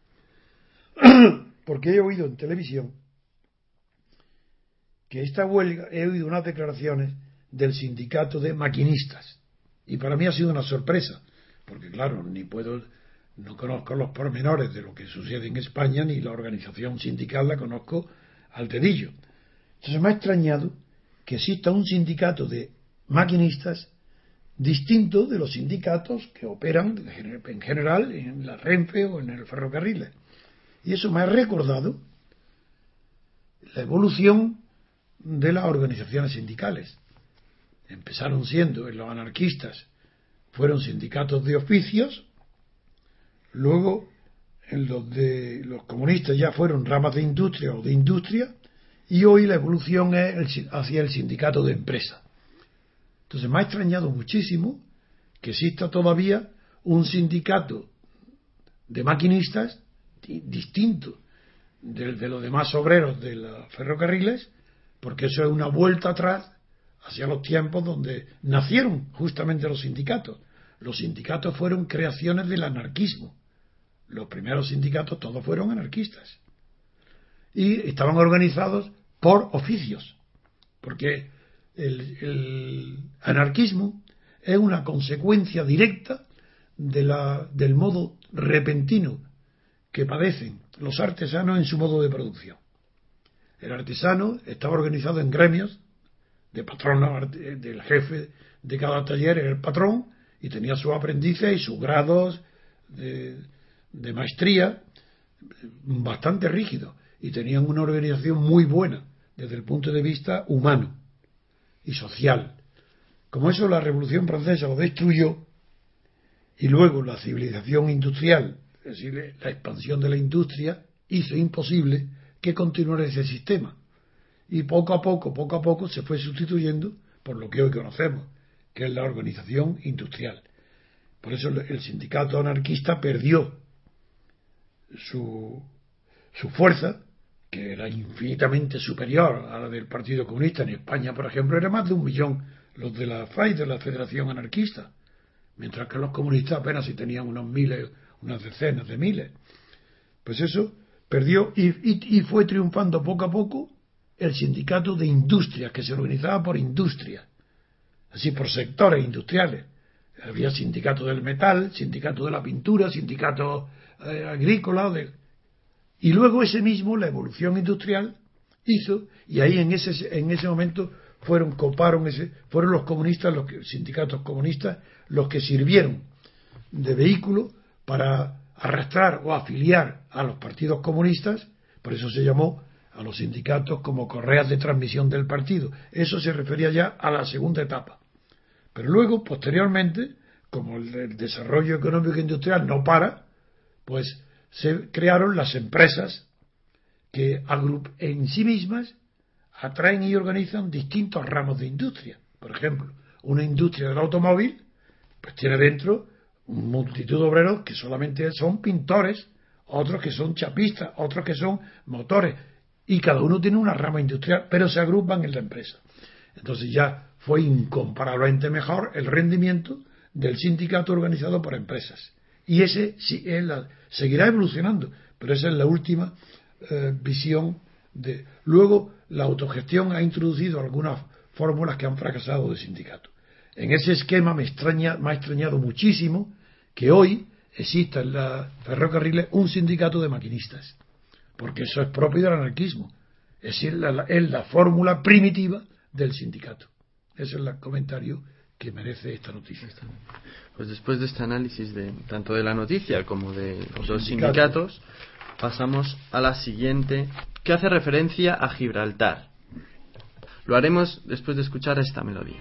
Porque he oído en televisión que esta huelga, he oído unas declaraciones del sindicato de maquinistas, y para mí ha sido una sorpresa, porque claro, no conozco los pormenores de lo que sucede en España, ni la organización sindical la conozco al dedillo. Entonces me ha extrañado que exista un sindicato de maquinistas distinto de los sindicatos que operan en general en la Renfe o en el ferrocarril. Y eso me ha recordado la evolución de las organizaciones sindicales. Empezaron siendo los anarquistas, fueron sindicatos de oficios, luego en los comunistas ya fueron ramas de industria o de industria, y hoy la evolución es hacia el sindicato de empresa. Entonces me ha extrañado muchísimo que exista todavía un sindicato de maquinistas distinto de los demás obreros de los ferrocarriles, porque eso es una vuelta atrás hacia los tiempos donde nacieron justamente los sindicatos. Los sindicatos fueron creaciones del anarquismo. Los primeros sindicatos todos fueron anarquistas y estaban organizados por oficios, porque el anarquismo es una consecuencia directa del modo repentino que padecen los artesanos en su modo de producción. El artesano estaba organizado en gremios de patronos, del jefe de cada taller era el patrón y tenía sus aprendices y sus grados de maestría bastante rígidos, y tenían una organización muy buena desde el punto de vista humano y social. Como eso la Revolución Francesa lo destruyó, y luego la civilización industrial, es decir, la expansión de la industria, hizo imposible que continuara ese sistema. Y poco a poco se fue sustituyendo por lo que hoy conocemos, que es la organización industrial. Por eso el sindicato anarquista perdió su fuerza, que era infinitamente superior a la del Partido Comunista. En España, por ejemplo, era más de 1 millón los de la FAI, de la Federación Anarquista, mientras que los comunistas apenas si tenían unas decenas de miles. Pues eso perdió y fue triunfando poco a poco el sindicato de industrias, que se organizaba por industria, así por sectores industriales. Había sindicato del metal, sindicato de la pintura, sindicato agrícola, y luego ese mismo, la evolución industrial hizo, y ahí en ese momento fueron los comunistas, los sindicatos comunistas, los que sirvieron de vehículo para arrastrar o afiliar a los partidos comunistas. Por eso se llamó a los sindicatos como correas de transmisión del partido. Eso se refería ya a la segunda etapa. Pero luego, posteriormente, como el desarrollo económico e industrial no para, pues se crearon las empresas que en sí mismas atraen y organizan distintos ramos de industria. Por ejemplo, una industria del automóvil pues tiene dentro multitud de obreros que solamente son pintores, otros que son chapistas, otros que son motores, y cada uno tiene una rama industrial, pero se agrupan en la empresa. Entonces ya fue incomparablemente mejor el rendimiento del sindicato organizado por empresas. Y ese seguirá evolucionando, pero esa es la última visión. Luego la autogestión ha introducido algunas fórmulas que han fracasado de sindicato. En ese esquema me ha extrañado muchísimo que hoy exista en la ferrocarriles un sindicato de maquinistas, porque eso es propio del anarquismo, es decir, es la fórmula primitiva del sindicato. Ese es el comentario que merece esta noticia. Pues después de este análisis tanto de la noticia como de los sindicatos, pasamos a la siguiente, que hace referencia a Gibraltar. Lo haremos después de escuchar esta melodía.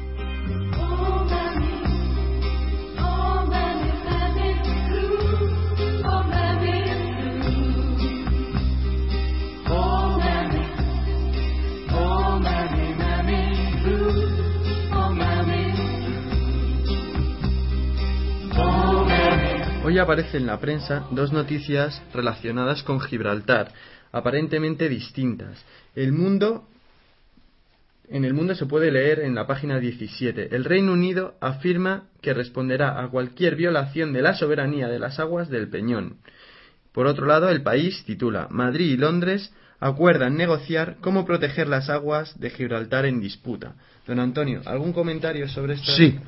Hoy aparece en la prensa dos noticias relacionadas con Gibraltar, aparentemente distintas. En el Mundo se puede leer en la página 17: el Reino Unido afirma que responderá a cualquier violación de la soberanía de las aguas del Peñón. Por otro lado, El País titula: Madrid y Londres acuerdan negociar cómo proteger las aguas de Gibraltar en disputa. Don Antonio, ¿algún comentario sobre esto? Sí.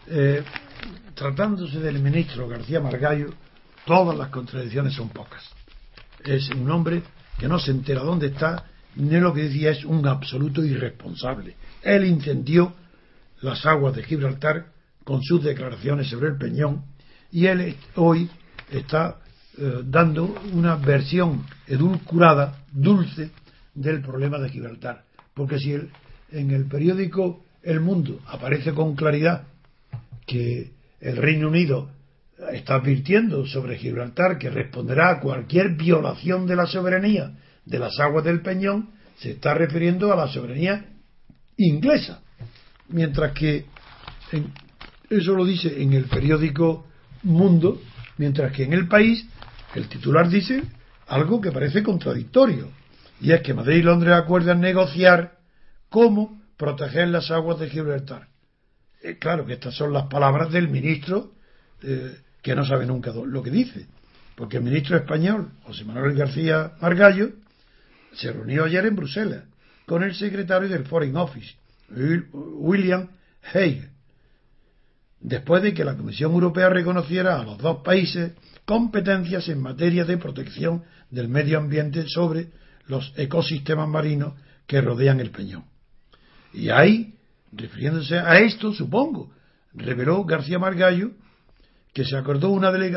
Tratándose del ministro García Margallo, todas las contradicciones son pocas. Es un hombre que no se entera dónde está, ni lo que decía, es un absoluto irresponsable. Él incendió las aguas de Gibraltar con sus declaraciones sobre el Peñón, y él hoy está dando una versión edulcorada, dulce, del problema de Gibraltar. Porque si en el periódico El Mundo aparece con claridad que el Reino Unido está advirtiendo sobre Gibraltar que responderá a cualquier violación de la soberanía de las aguas del Peñón, se está refiriendo a la soberanía inglesa, mientras que eso lo dice en el periódico Mundo, mientras que en El País el titular dice algo que parece contradictorio, y es que Madrid y Londres acuerdan negociar cómo proteger las aguas de Gibraltar. Claro que estas son las palabras del ministro, que no sabe nunca lo que dice, porque el ministro español, José Manuel García Margallo, se reunió ayer en Bruselas con el secretario del Foreign Office, William Hague, después de que la Comisión Europea reconociera a los dos países competencias en materia de protección del medio ambiente sobre los ecosistemas marinos que rodean el Peñón. Y ahí, refiriéndose a esto, supongo, reveló García Margallo que se acordó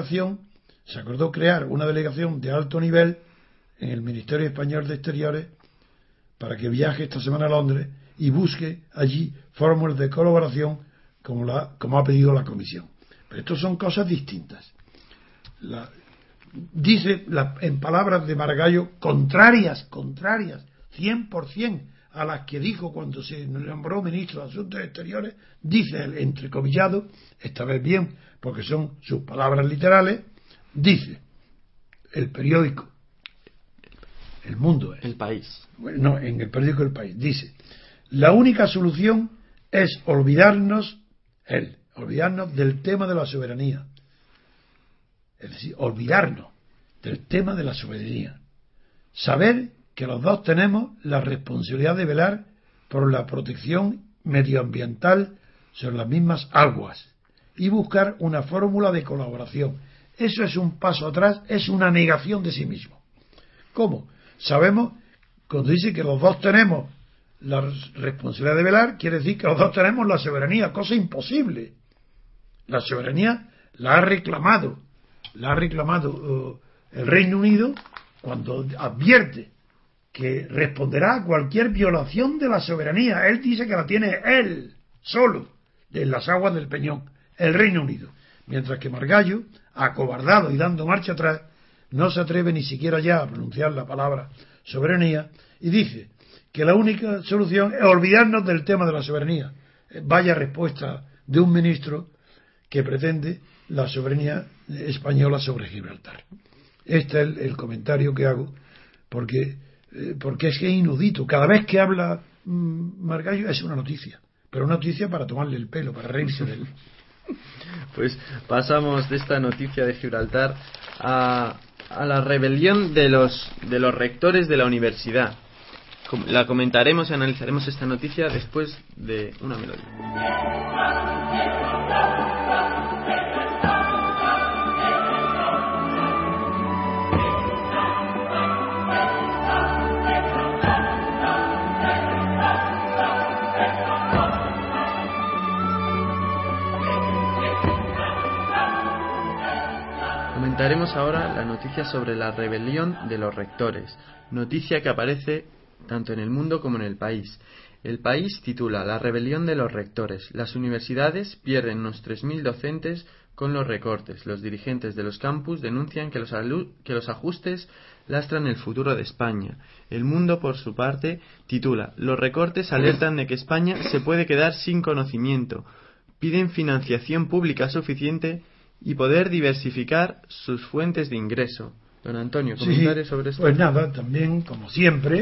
crear una delegación de alto nivel en el Ministerio Español de Exteriores para que viaje esta semana a Londres y busque allí fórmulas de colaboración como ha pedido la Comisión. Pero esto son cosas distintas. Dice en palabras de Margallo contrarias 100% a las que dijo cuando se nombró ministro de Asuntos Exteriores, dice el entrecomillado, esta vez bien, porque son sus palabras literales, dice el periódico El Mundo, El País. No, en el periódico El País, dice: la única solución es olvidarnos del tema de la soberanía. Es decir, olvidarnos del tema de la soberanía. Saber que los dos tenemos la responsabilidad de velar por la protección medioambiental sobre las mismas aguas y buscar una fórmula de colaboración. Eso es un paso atrás, es una negación de sí mismo. ¿Cómo? Sabemos, cuando dice que los dos tenemos la responsabilidad de velar, quiere decir que los dos tenemos la soberanía, cosa imposible. La soberanía la ha reclamado el Reino Unido cuando advierte que responderá a cualquier violación de la soberanía. Él dice que la tiene él, solo, en las aguas del Peñón, el Reino Unido. Mientras que Margallo, acobardado y dando marcha atrás, no se atreve ni siquiera ya a pronunciar la palabra soberanía y dice que la única solución es olvidarnos del tema de la soberanía. Vaya respuesta de un ministro que pretende la soberanía española sobre Gibraltar. Este es el comentario que hago, porque es que es inaudito. Cada vez que habla Margallo es una noticia, pero una noticia para tomarle el pelo, para reírse de él. Pues pasamos de esta noticia de Gibraltar a la rebelión de los rectores de la universidad. La comentaremos y analizaremos esta noticia después de una melodía. Comentaremos ahora la noticia sobre la rebelión de los rectores, noticia que aparece tanto en El Mundo como en El País. El País titula La rebelión de los rectores. Las universidades pierden unos 3.000 docentes con los recortes. Los dirigentes de los campus denuncian que los ajustes lastran el futuro de España. El Mundo, por su parte, titula Los recortes alertan de que España se puede quedar sin conocimiento. Piden financiación pública suficiente y poder diversificar sus fuentes de ingreso. Don Antonio, comentarios sobre esto. Pues nada, también como siempre,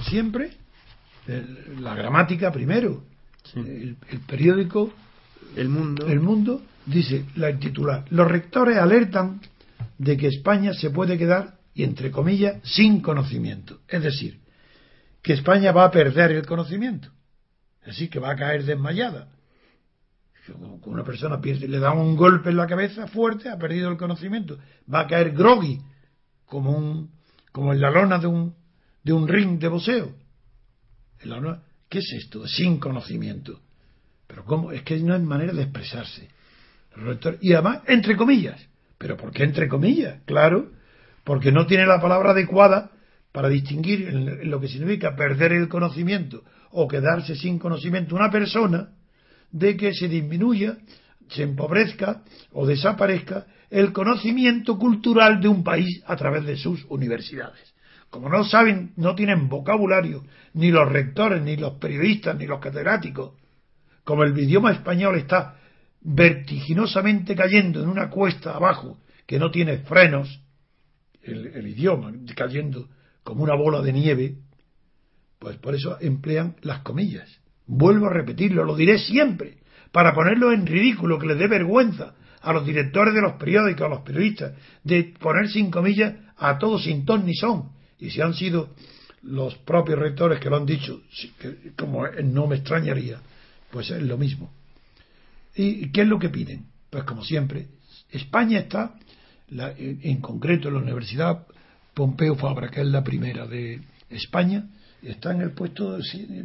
la gramática primero. Sí. El periódico El Mundo dice, el titular, los rectores alertan de que España se puede quedar, y entre comillas, sin conocimiento. Es decir, que España va a perder el conocimiento. Es decir, que va a caer desmayada. Una persona pierde, le da un golpe en la cabeza fuerte, ha perdido el conocimiento. Va a caer groggy, como en la lona de un ring de boxeo. ¿Qué es esto? Sin conocimiento. Pero ¿cómo? Es que no hay manera de expresarse. Y además, entre comillas. ¿Pero por qué entre comillas? Claro, porque no tiene la palabra adecuada para distinguir en lo que significa perder el conocimiento o quedarse sin conocimiento una persona de que se disminuya, se empobrezca o desaparezca el conocimiento cultural de un país a través de sus universidades. Como no saben, no tienen vocabulario, ni los rectores, ni los periodistas, ni los catedráticos, como el idioma español está vertiginosamente cayendo en una cuesta abajo que no tiene frenos, el idioma cayendo como una bola de nieve, pues por eso emplean las comillas. Vuelvo a repetirlo, lo diré siempre, para ponerlo en ridículo, que les dé vergüenza a los directores de los periódicos, a los periodistas, de poner sin comillas a todos sin ton ni son. Y si han sido los propios rectores que lo han dicho, como no me extrañaría, pues es lo mismo. ¿Y qué es lo que piden? Pues como siempre, España está, en concreto en la Universidad Pompeu Fabra, que es la primera de España, está en el puesto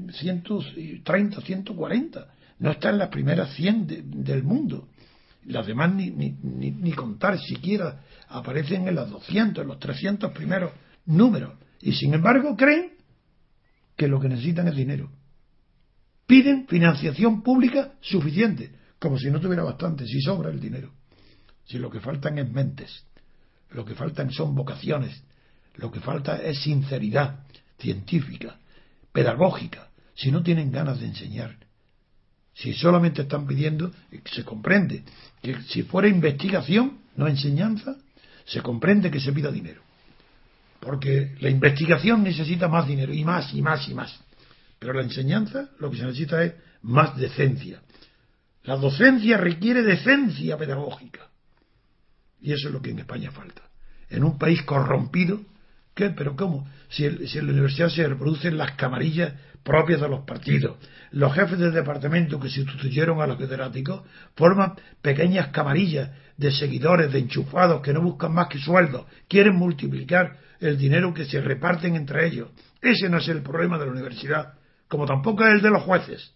130, 140. No está en las primeras 100 del mundo. Las demás ni contar siquiera aparecen en las 200, en los 300 primeros números. Y sin embargo creen que lo que necesitan es dinero. Piden financiación pública suficiente, como si no tuviera bastante, si sobra el dinero. Si lo que faltan es mentes, lo que faltan son vocaciones, lo que falta es sinceridad científica, pedagógica, si no tienen ganas de enseñar. Si solamente están pidiendo, se comprende que si fuera investigación, no enseñanza, se comprende que se pida dinero. Porque la investigación necesita más dinero, y más, y más, y más. Pero la enseñanza lo que se necesita es más decencia. La docencia requiere decencia pedagógica. Y eso es lo que en España falta. En un país corrompido, ¿qué? ¿Pero cómo? Si en la universidad se reproducen las camarillas propias de los partidos, los jefes de departamento que sustituyeron a los catedráticos forman pequeñas camarillas de seguidores, de enchufados que no buscan más que sueldos, quieren multiplicar el dinero que se reparten entre ellos. Ese no es el problema de la universidad, como tampoco es el de los jueces.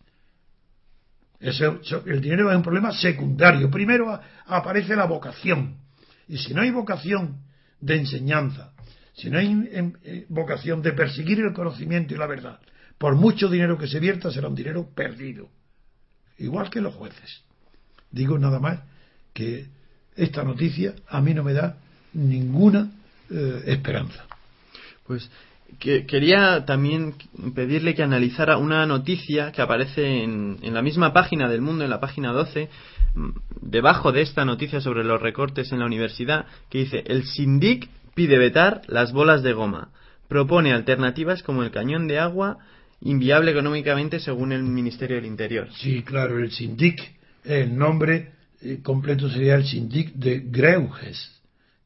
El dinero es un problema secundario. Primero aparece la vocación, y si no hay vocación de enseñanza, si no hay vocación de perseguir el conocimiento y la verdad, por mucho dinero que se vierta será un dinero perdido, igual que los jueces. Digo nada más que esta noticia a mí no me da ninguna esperanza. Pues quería también pedirle que analizara una noticia que aparece en la misma página del Mundo, en la página 12, debajo de esta noticia sobre los recortes en la universidad, que dice: el Sindic pide vetar las bolas de goma, propone alternativas como el cañón de agua, inviable económicamente según el Ministerio del Interior. Sí, claro, el Sindic, el nombre completo sería el Sindic de Greuges,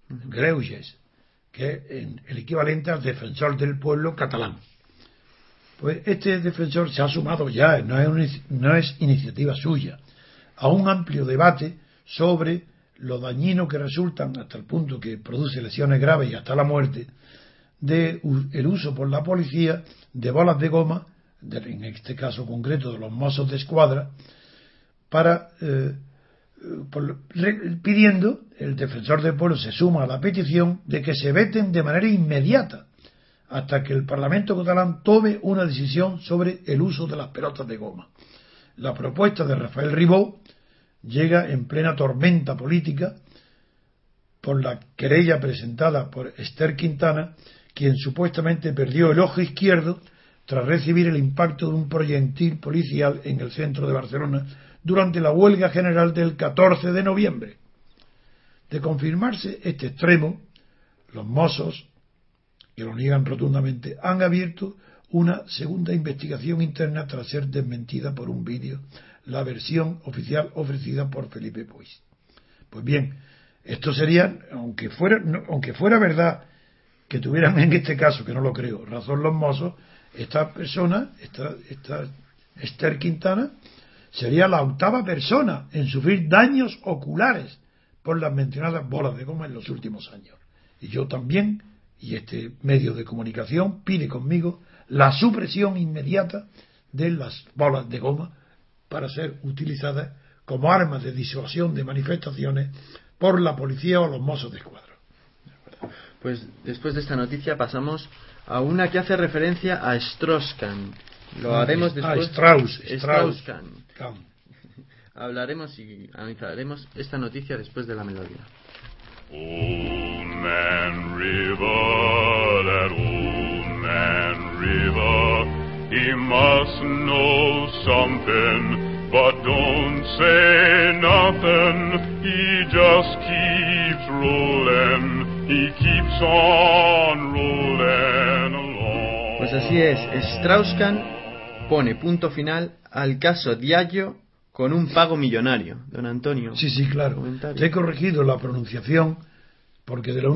que es el equivalente al defensor del pueblo catalán. Pues este defensor se ha sumado ya, no es iniciativa suya, a un amplio debate sobre lo dañino que resultan, hasta el punto que produce lesiones graves y hasta la muerte, de el uso por la policía de bolas de goma, en este caso concreto de los mozos de escuadra, para pidiendo, el defensor del pueblo se suma a la petición de que se veten de manera inmediata hasta que el Parlamento catalán tome una decisión sobre el uso de las pelotas de goma. La propuesta de Rafael Ribó llega en plena tormenta política por la querella presentada por Esther Quintana, quien supuestamente perdió el ojo izquierdo tras recibir el impacto de un proyectil policial en el centro de Barcelona durante la huelga general del 14 de noviembre. De confirmarse este extremo, los Mossos, que lo niegan rotundamente, han abierto una segunda investigación interna tras ser desmentida por un vídeo, la versión oficial ofrecida por Felipe Puig. Pues bien, esto sería, aunque fuera verdad que tuvieran en este caso, que no lo creo, razón los Mossos, esta persona, esta Esther Quintana, sería la 8ª persona en sufrir daños oculares por las mencionadas bolas de goma en los últimos años. Y yo también, y este medio de comunicación pide conmigo la supresión inmediata de las bolas de goma para ser utilizadas como armas de disuasión de manifestaciones por la policía o los Mossos de Escuadra. Pues después de esta noticia pasamos a una que hace referencia a Strauss-Kahn. Lo haremos después. Strauss-Kahn. Hablaremos y analizaremos esta noticia después de la melodía. Old Man River, that old man River, he must know something, but don't say nothing, he just keeps rolling, he keeps on rolling along. Pues así es, Strauss-Kahn pone punto final al caso Diageo con un pago millonario. Don Antonio. Sí, claro. Comentario. Te he corregido la pronunciación porque de los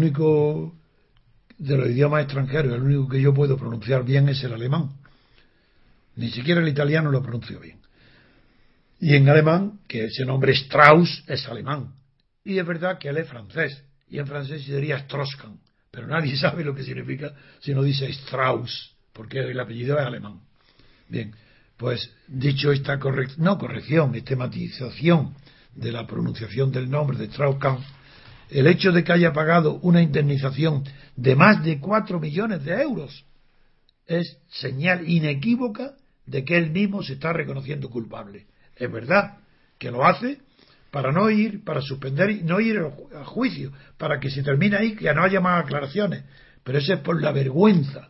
idiomas extranjeros, el único que yo puedo pronunciar bien es el alemán. Ni siquiera el italiano lo pronuncio bien. Y en alemán, que ese nombre Strauss es alemán. Y es verdad que él es francés. Y en francés sería Strauss-Kahn. Pero nadie sabe lo que significa si no dice Strauss, porque el apellido es alemán. Bien, pues dicho esta esta matización de la pronunciación del nombre de Strauss-Kahn, el hecho de que haya pagado una indemnización de más de 4 millones de euros es señal inequívoca de que él mismo se está reconociendo culpable. Es verdad que lo hace para suspender y no ir a juicio, para que se termine ahí, que no haya más aclaraciones. Pero eso es por la vergüenza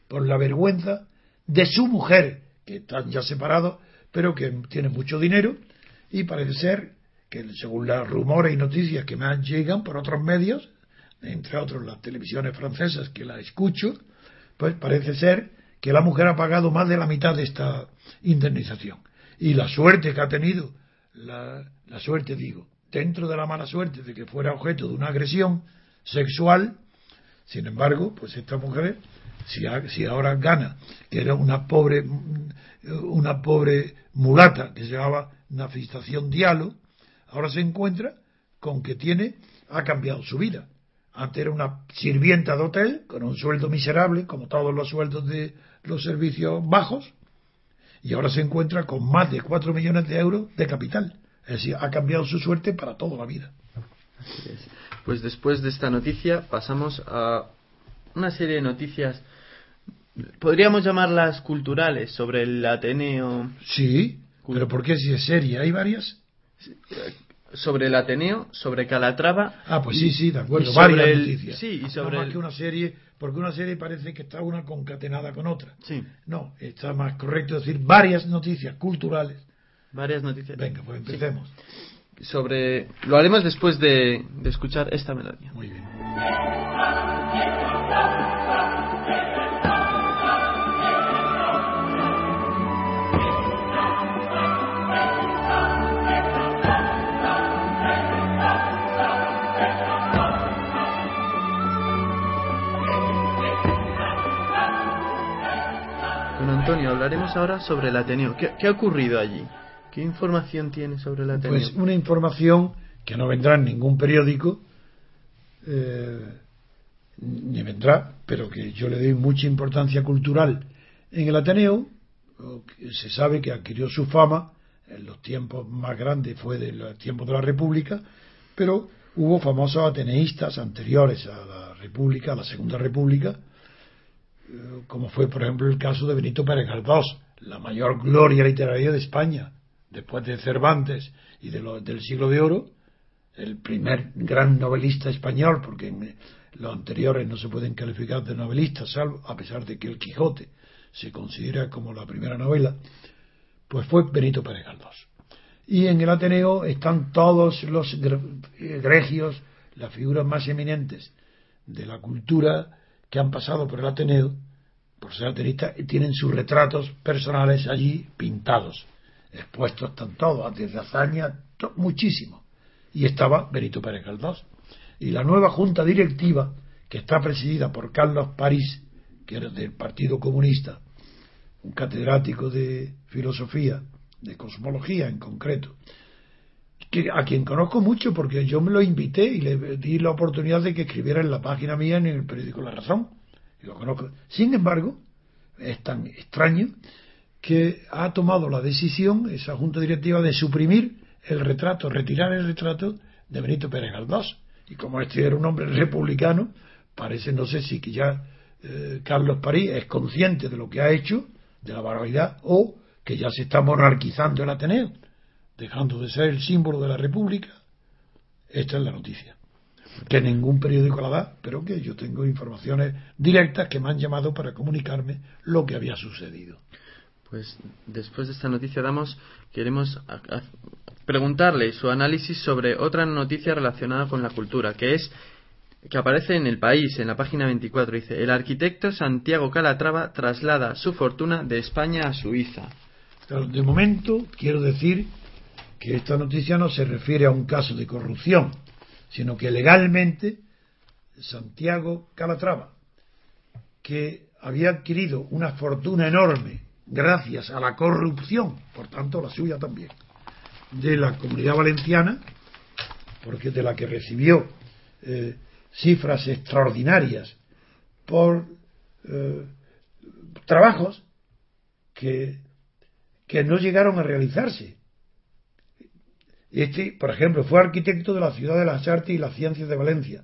de su mujer, que están ya separados, pero que tiene mucho dinero, y parece ser que, según los rumores y noticias que me llegan por otros medios, entre otros las televisiones francesas que la escucho, pues parece ser que la mujer ha pagado más de la mitad de esta indemnización. Y la suerte que ha tenido, la suerte digo, dentro de la mala suerte de que fuera objeto de una agresión sexual, sin embargo, pues esta mujer, si ahora gana, que era una pobre mulata que se llamaba Nafissación Diallo, ahora se encuentra con que ha cambiado su vida. Antes era una sirvienta de hotel con un sueldo miserable, como todos los sueldos de los servicios bajos, y ahora se encuentra con más de 4 millones de euros de capital. Es decir, ha cambiado su suerte para toda la vida. Así es. Pues después de esta noticia pasamos a una serie de noticias, podríamos llamarlas culturales, sobre el Ateneo. Sí, pero ¿por qué si es seria? ¿Hay varias? Sobre el Ateneo, sobre Calatrava. Pues sí, de acuerdo, varias noticias. Sí, y sobre no más que una serie, porque una serie parece que está una concatenada con otra. Sí. No, está más correcto decir varias noticias culturales. Varias noticias. Venga, pues empecemos. Sí. Lo haremos después de escuchar esta melodía. Muy bien. Antonio, hablaremos ahora sobre el Ateneo. ¿Qué ha ocurrido allí? ¿Qué información tiene sobre el Ateneo? Pues una información que no vendrá en ningún periódico, ni vendrá, pero que yo le doy mucha importancia cultural. En el Ateneo se sabe que adquirió su fama En los tiempos más grandes fue de los tiempos de la República, pero hubo famosos ateneístas anteriores a la República, a la Segunda República, como fue, por ejemplo, el caso de Benito Pérez Galdós, la mayor gloria literaria de España, después de Cervantes y del Siglo de Oro, el primer gran novelista español, porque en los anteriores no se pueden calificar de novelistas, salvo, a pesar de que el Quijote se considera como la primera novela, pues fue Benito Pérez Galdós. Y en el Ateneo están todos los egregios, las figuras más eminentes de la cultura que han pasado por el Ateneo, por ser ateneístas, y tienen sus retratos personales allí pintados. Expuestos están todos, desde Azaña, muchísimo. Y estaba Benito Pérez Galdós. Y la nueva junta directiva, que está presidida por Carlos París, que era del Partido Comunista, un catedrático de filosofía, de cosmología en concreto, a quien conozco mucho porque yo me lo invité y le di la oportunidad de que escribiera en la página mía en el periódico La Razón, y lo conozco. Sin embargo, es tan extraño que ha tomado la decisión, esa junta directiva, de suprimir el retrato, retirar el retrato de Benito Pérez Galdós. Y como este era un hombre republicano, parece, no sé si que ya Carlos París es consciente de lo que ha hecho, de la barbaridad, o que ya se está monarquizando el Ateneo, dejando de ser el símbolo de la República. Esta es la noticia, que ningún periódico la da, pero que yo tengo informaciones directas que me han llamado para comunicarme lo que había sucedido. Pues después de esta noticia queremos preguntarle su análisis sobre otra noticia relacionada con la cultura, que aparece en El País, en la página 24. Dice: el arquitecto Santiago Calatrava traslada su fortuna de España a Suiza. De momento quiero decir que esta noticia no se refiere a un caso de corrupción, sino que legalmente Santiago Calatrava, que había adquirido una fortuna enorme gracias a la corrupción, por tanto la suya también, de la Comunidad Valenciana, porque de la que recibió cifras extraordinarias por trabajos que no llegaron a realizarse. Por ejemplo, fue arquitecto de la Ciudad de las Artes y las Ciencias de Valencia,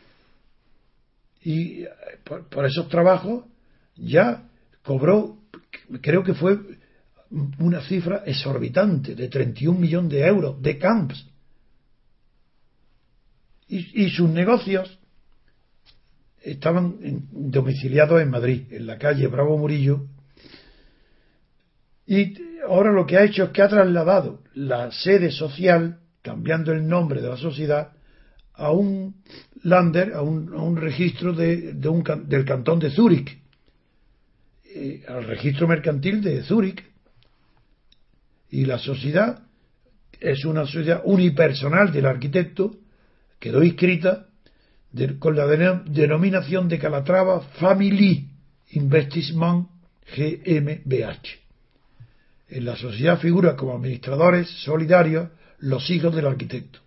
y por esos trabajos ya cobró, creo que fue una cifra exorbitante de 31 millones de euros de camps, y sus negocios estaban domiciliados en Madrid, en la calle Bravo Murillo, y ahora lo que ha hecho es que ha trasladado la sede social, cambiando el nombre de la sociedad, a un Länder, a un registro del cantón de Zúrich, al registro mercantil de Zúrich. Y la sociedad es una sociedad unipersonal del arquitecto, quedó inscrita con la denominación de Calatrava Family Investissement GmbH. En la sociedad figura como administradores solidarios los hijos del arquitecto.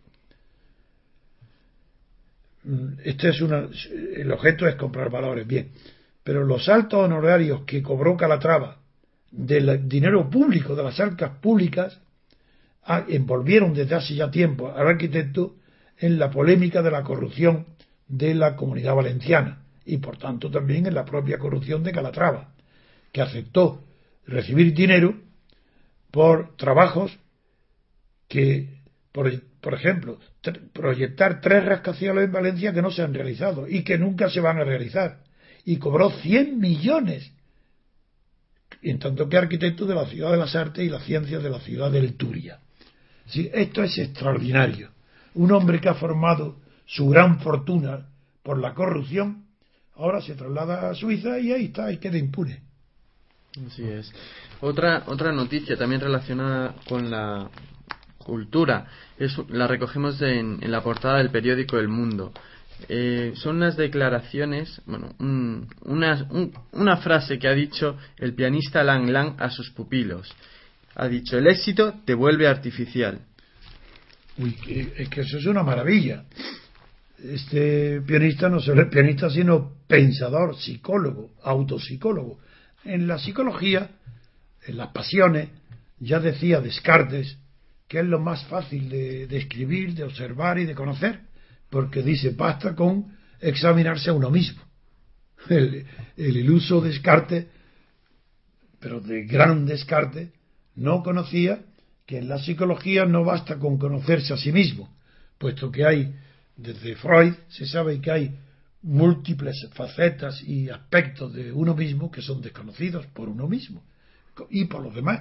El objeto es comprar valores, bien, pero los altos honorarios que cobró Calatrava del dinero público, de las arcas públicas, envolvieron desde hace ya tiempo al arquitecto en la polémica de la corrupción de la Comunidad Valenciana, y por tanto también en la propia corrupción de Calatrava, que aceptó recibir dinero por trabajos que, por ejemplo, proyectar 3 rascacielos en Valencia que no se han realizado y que nunca se van a realizar, y cobró 100 millones, en tanto que arquitecto de la Ciudad de las Artes y las Ciencias de la ciudad del Turia. Sí, esto es extraordinario. Un hombre que ha formado su gran fortuna por la corrupción, ahora se traslada a Suiza y ahí está, y queda impune. Así es. Otra noticia también relacionada con la cultura, la recogemos en la portada del periódico El Mundo. Son unas declaraciones, una frase que ha dicho el pianista Lang Lang a sus pupilos. Ha dicho: el éxito te vuelve artificial. Uy, es que eso es una maravilla. Este pianista no solo es pianista, sino pensador, psicólogo, autopsicólogo. En la psicología, en las pasiones, Ya decía Descartes que es lo más fácil de escribir, de observar y de conocer, porque dice, basta con examinarse a uno mismo. El iluso Descartes, pero de gran Descartes, no conocía que en la psicología no basta con conocerse a sí mismo, puesto que hay, desde Freud se sabe que hay múltiples facetas y aspectos de uno mismo que son desconocidos por uno mismo y por los demás,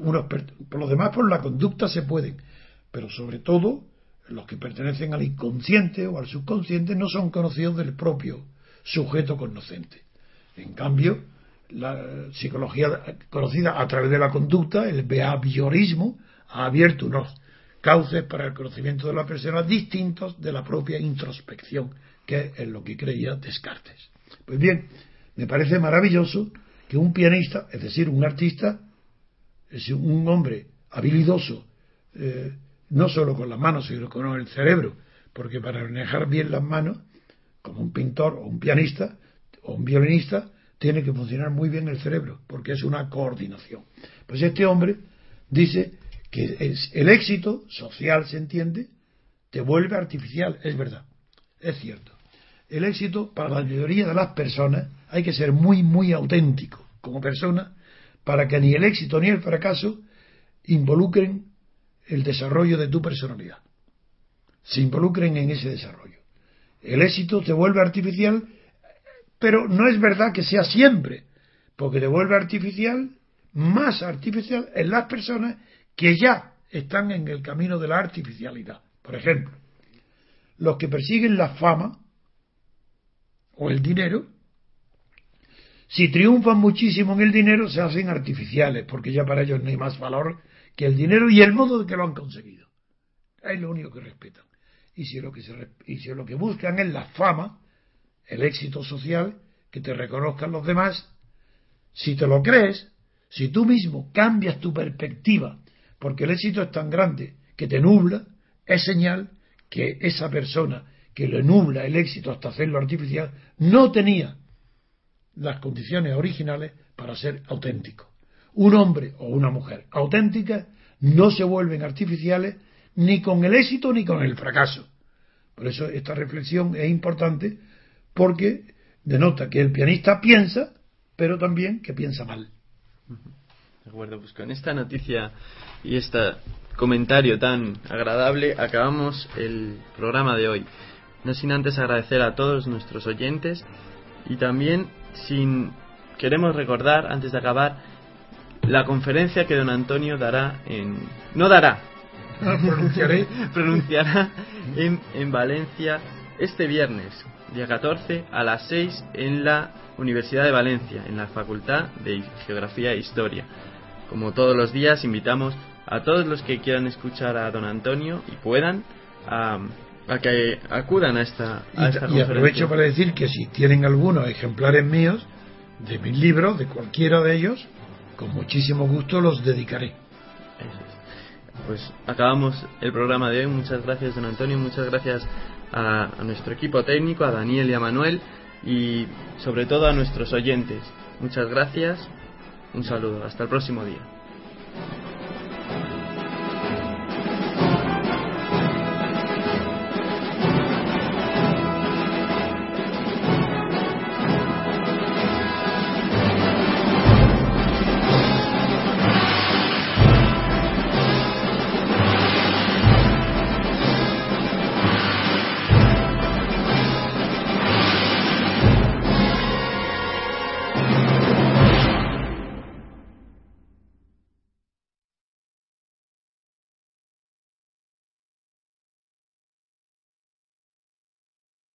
por la conducta se pueden, pero sobre todo los que pertenecen al inconsciente o al subconsciente no son conocidos del propio sujeto conocente. En cambio, la psicología conocida a través de la conducta, el behaviorismo, ha abierto unos cauces para el conocimiento de la persona distintos de la propia introspección, que es lo que creía Descartes. Pues bien, me parece maravilloso que un pianista, es decir, un artista, es un hombre habilidoso, no solo con las manos, sino con el cerebro, porque para manejar bien las manos, como un pintor o un pianista o un violinista, tiene que funcionar muy bien el cerebro, porque es una coordinación. Pues este hombre dice que el éxito social, se entiende, te vuelve artificial. Es verdad, es cierto. El éxito, para la mayoría de las personas, hay que ser muy, muy auténtico como persona para que ni el éxito ni el fracaso involucren el desarrollo de tu personalidad. Se involucren en ese desarrollo. El éxito te vuelve artificial, pero no es verdad que sea siempre, porque te vuelve artificial, más artificial en las personas que ya están en el camino de la artificialidad. Por ejemplo, los que persiguen la fama o el dinero, si triunfan muchísimo en el dinero, se hacen artificiales, porque ya para ellos no hay más valor que el dinero y el modo de que lo han conseguido. Es lo único que respetan. Y si lo que buscan es la fama, el éxito social, que te reconozcan los demás, si te lo crees, si tú mismo cambias tu perspectiva, porque el éxito es tan grande que te nubla, es señal que esa persona que le nubla el éxito hasta hacerlo artificial no tenía las condiciones originales para ser auténtico. Un hombre o una mujer auténtica no se vuelven artificiales ni con el éxito ni con el fracaso. Por eso esta reflexión es importante, porque denota que el pianista piensa, pero también que piensa mal. De acuerdo, pues con esta noticia y este comentario tan agradable acabamos el programa de hoy. No sin antes agradecer a todos nuestros oyentes y también queremos recordar, antes de acabar, la conferencia que don Antonio pronunciará en Valencia este viernes, día 14, a las 6 en la Universidad de Valencia, en la Facultad de Geografía e Historia. Como todos los días, invitamos a todos los que quieran escuchar a don Antonio y puedan a que acudan a esta conferencia. Y aprovecho para decir que si tienen algunos ejemplares míos de mis libros, de cualquiera de ellos, con muchísimo gusto los dedicaré. Eso es. Pues acabamos el programa de hoy. Muchas gracias, don Antonio, muchas gracias a nuestro equipo técnico, a Daniel y a Manuel, y sobre todo a nuestros oyentes. Muchas gracias, un saludo, hasta el próximo día.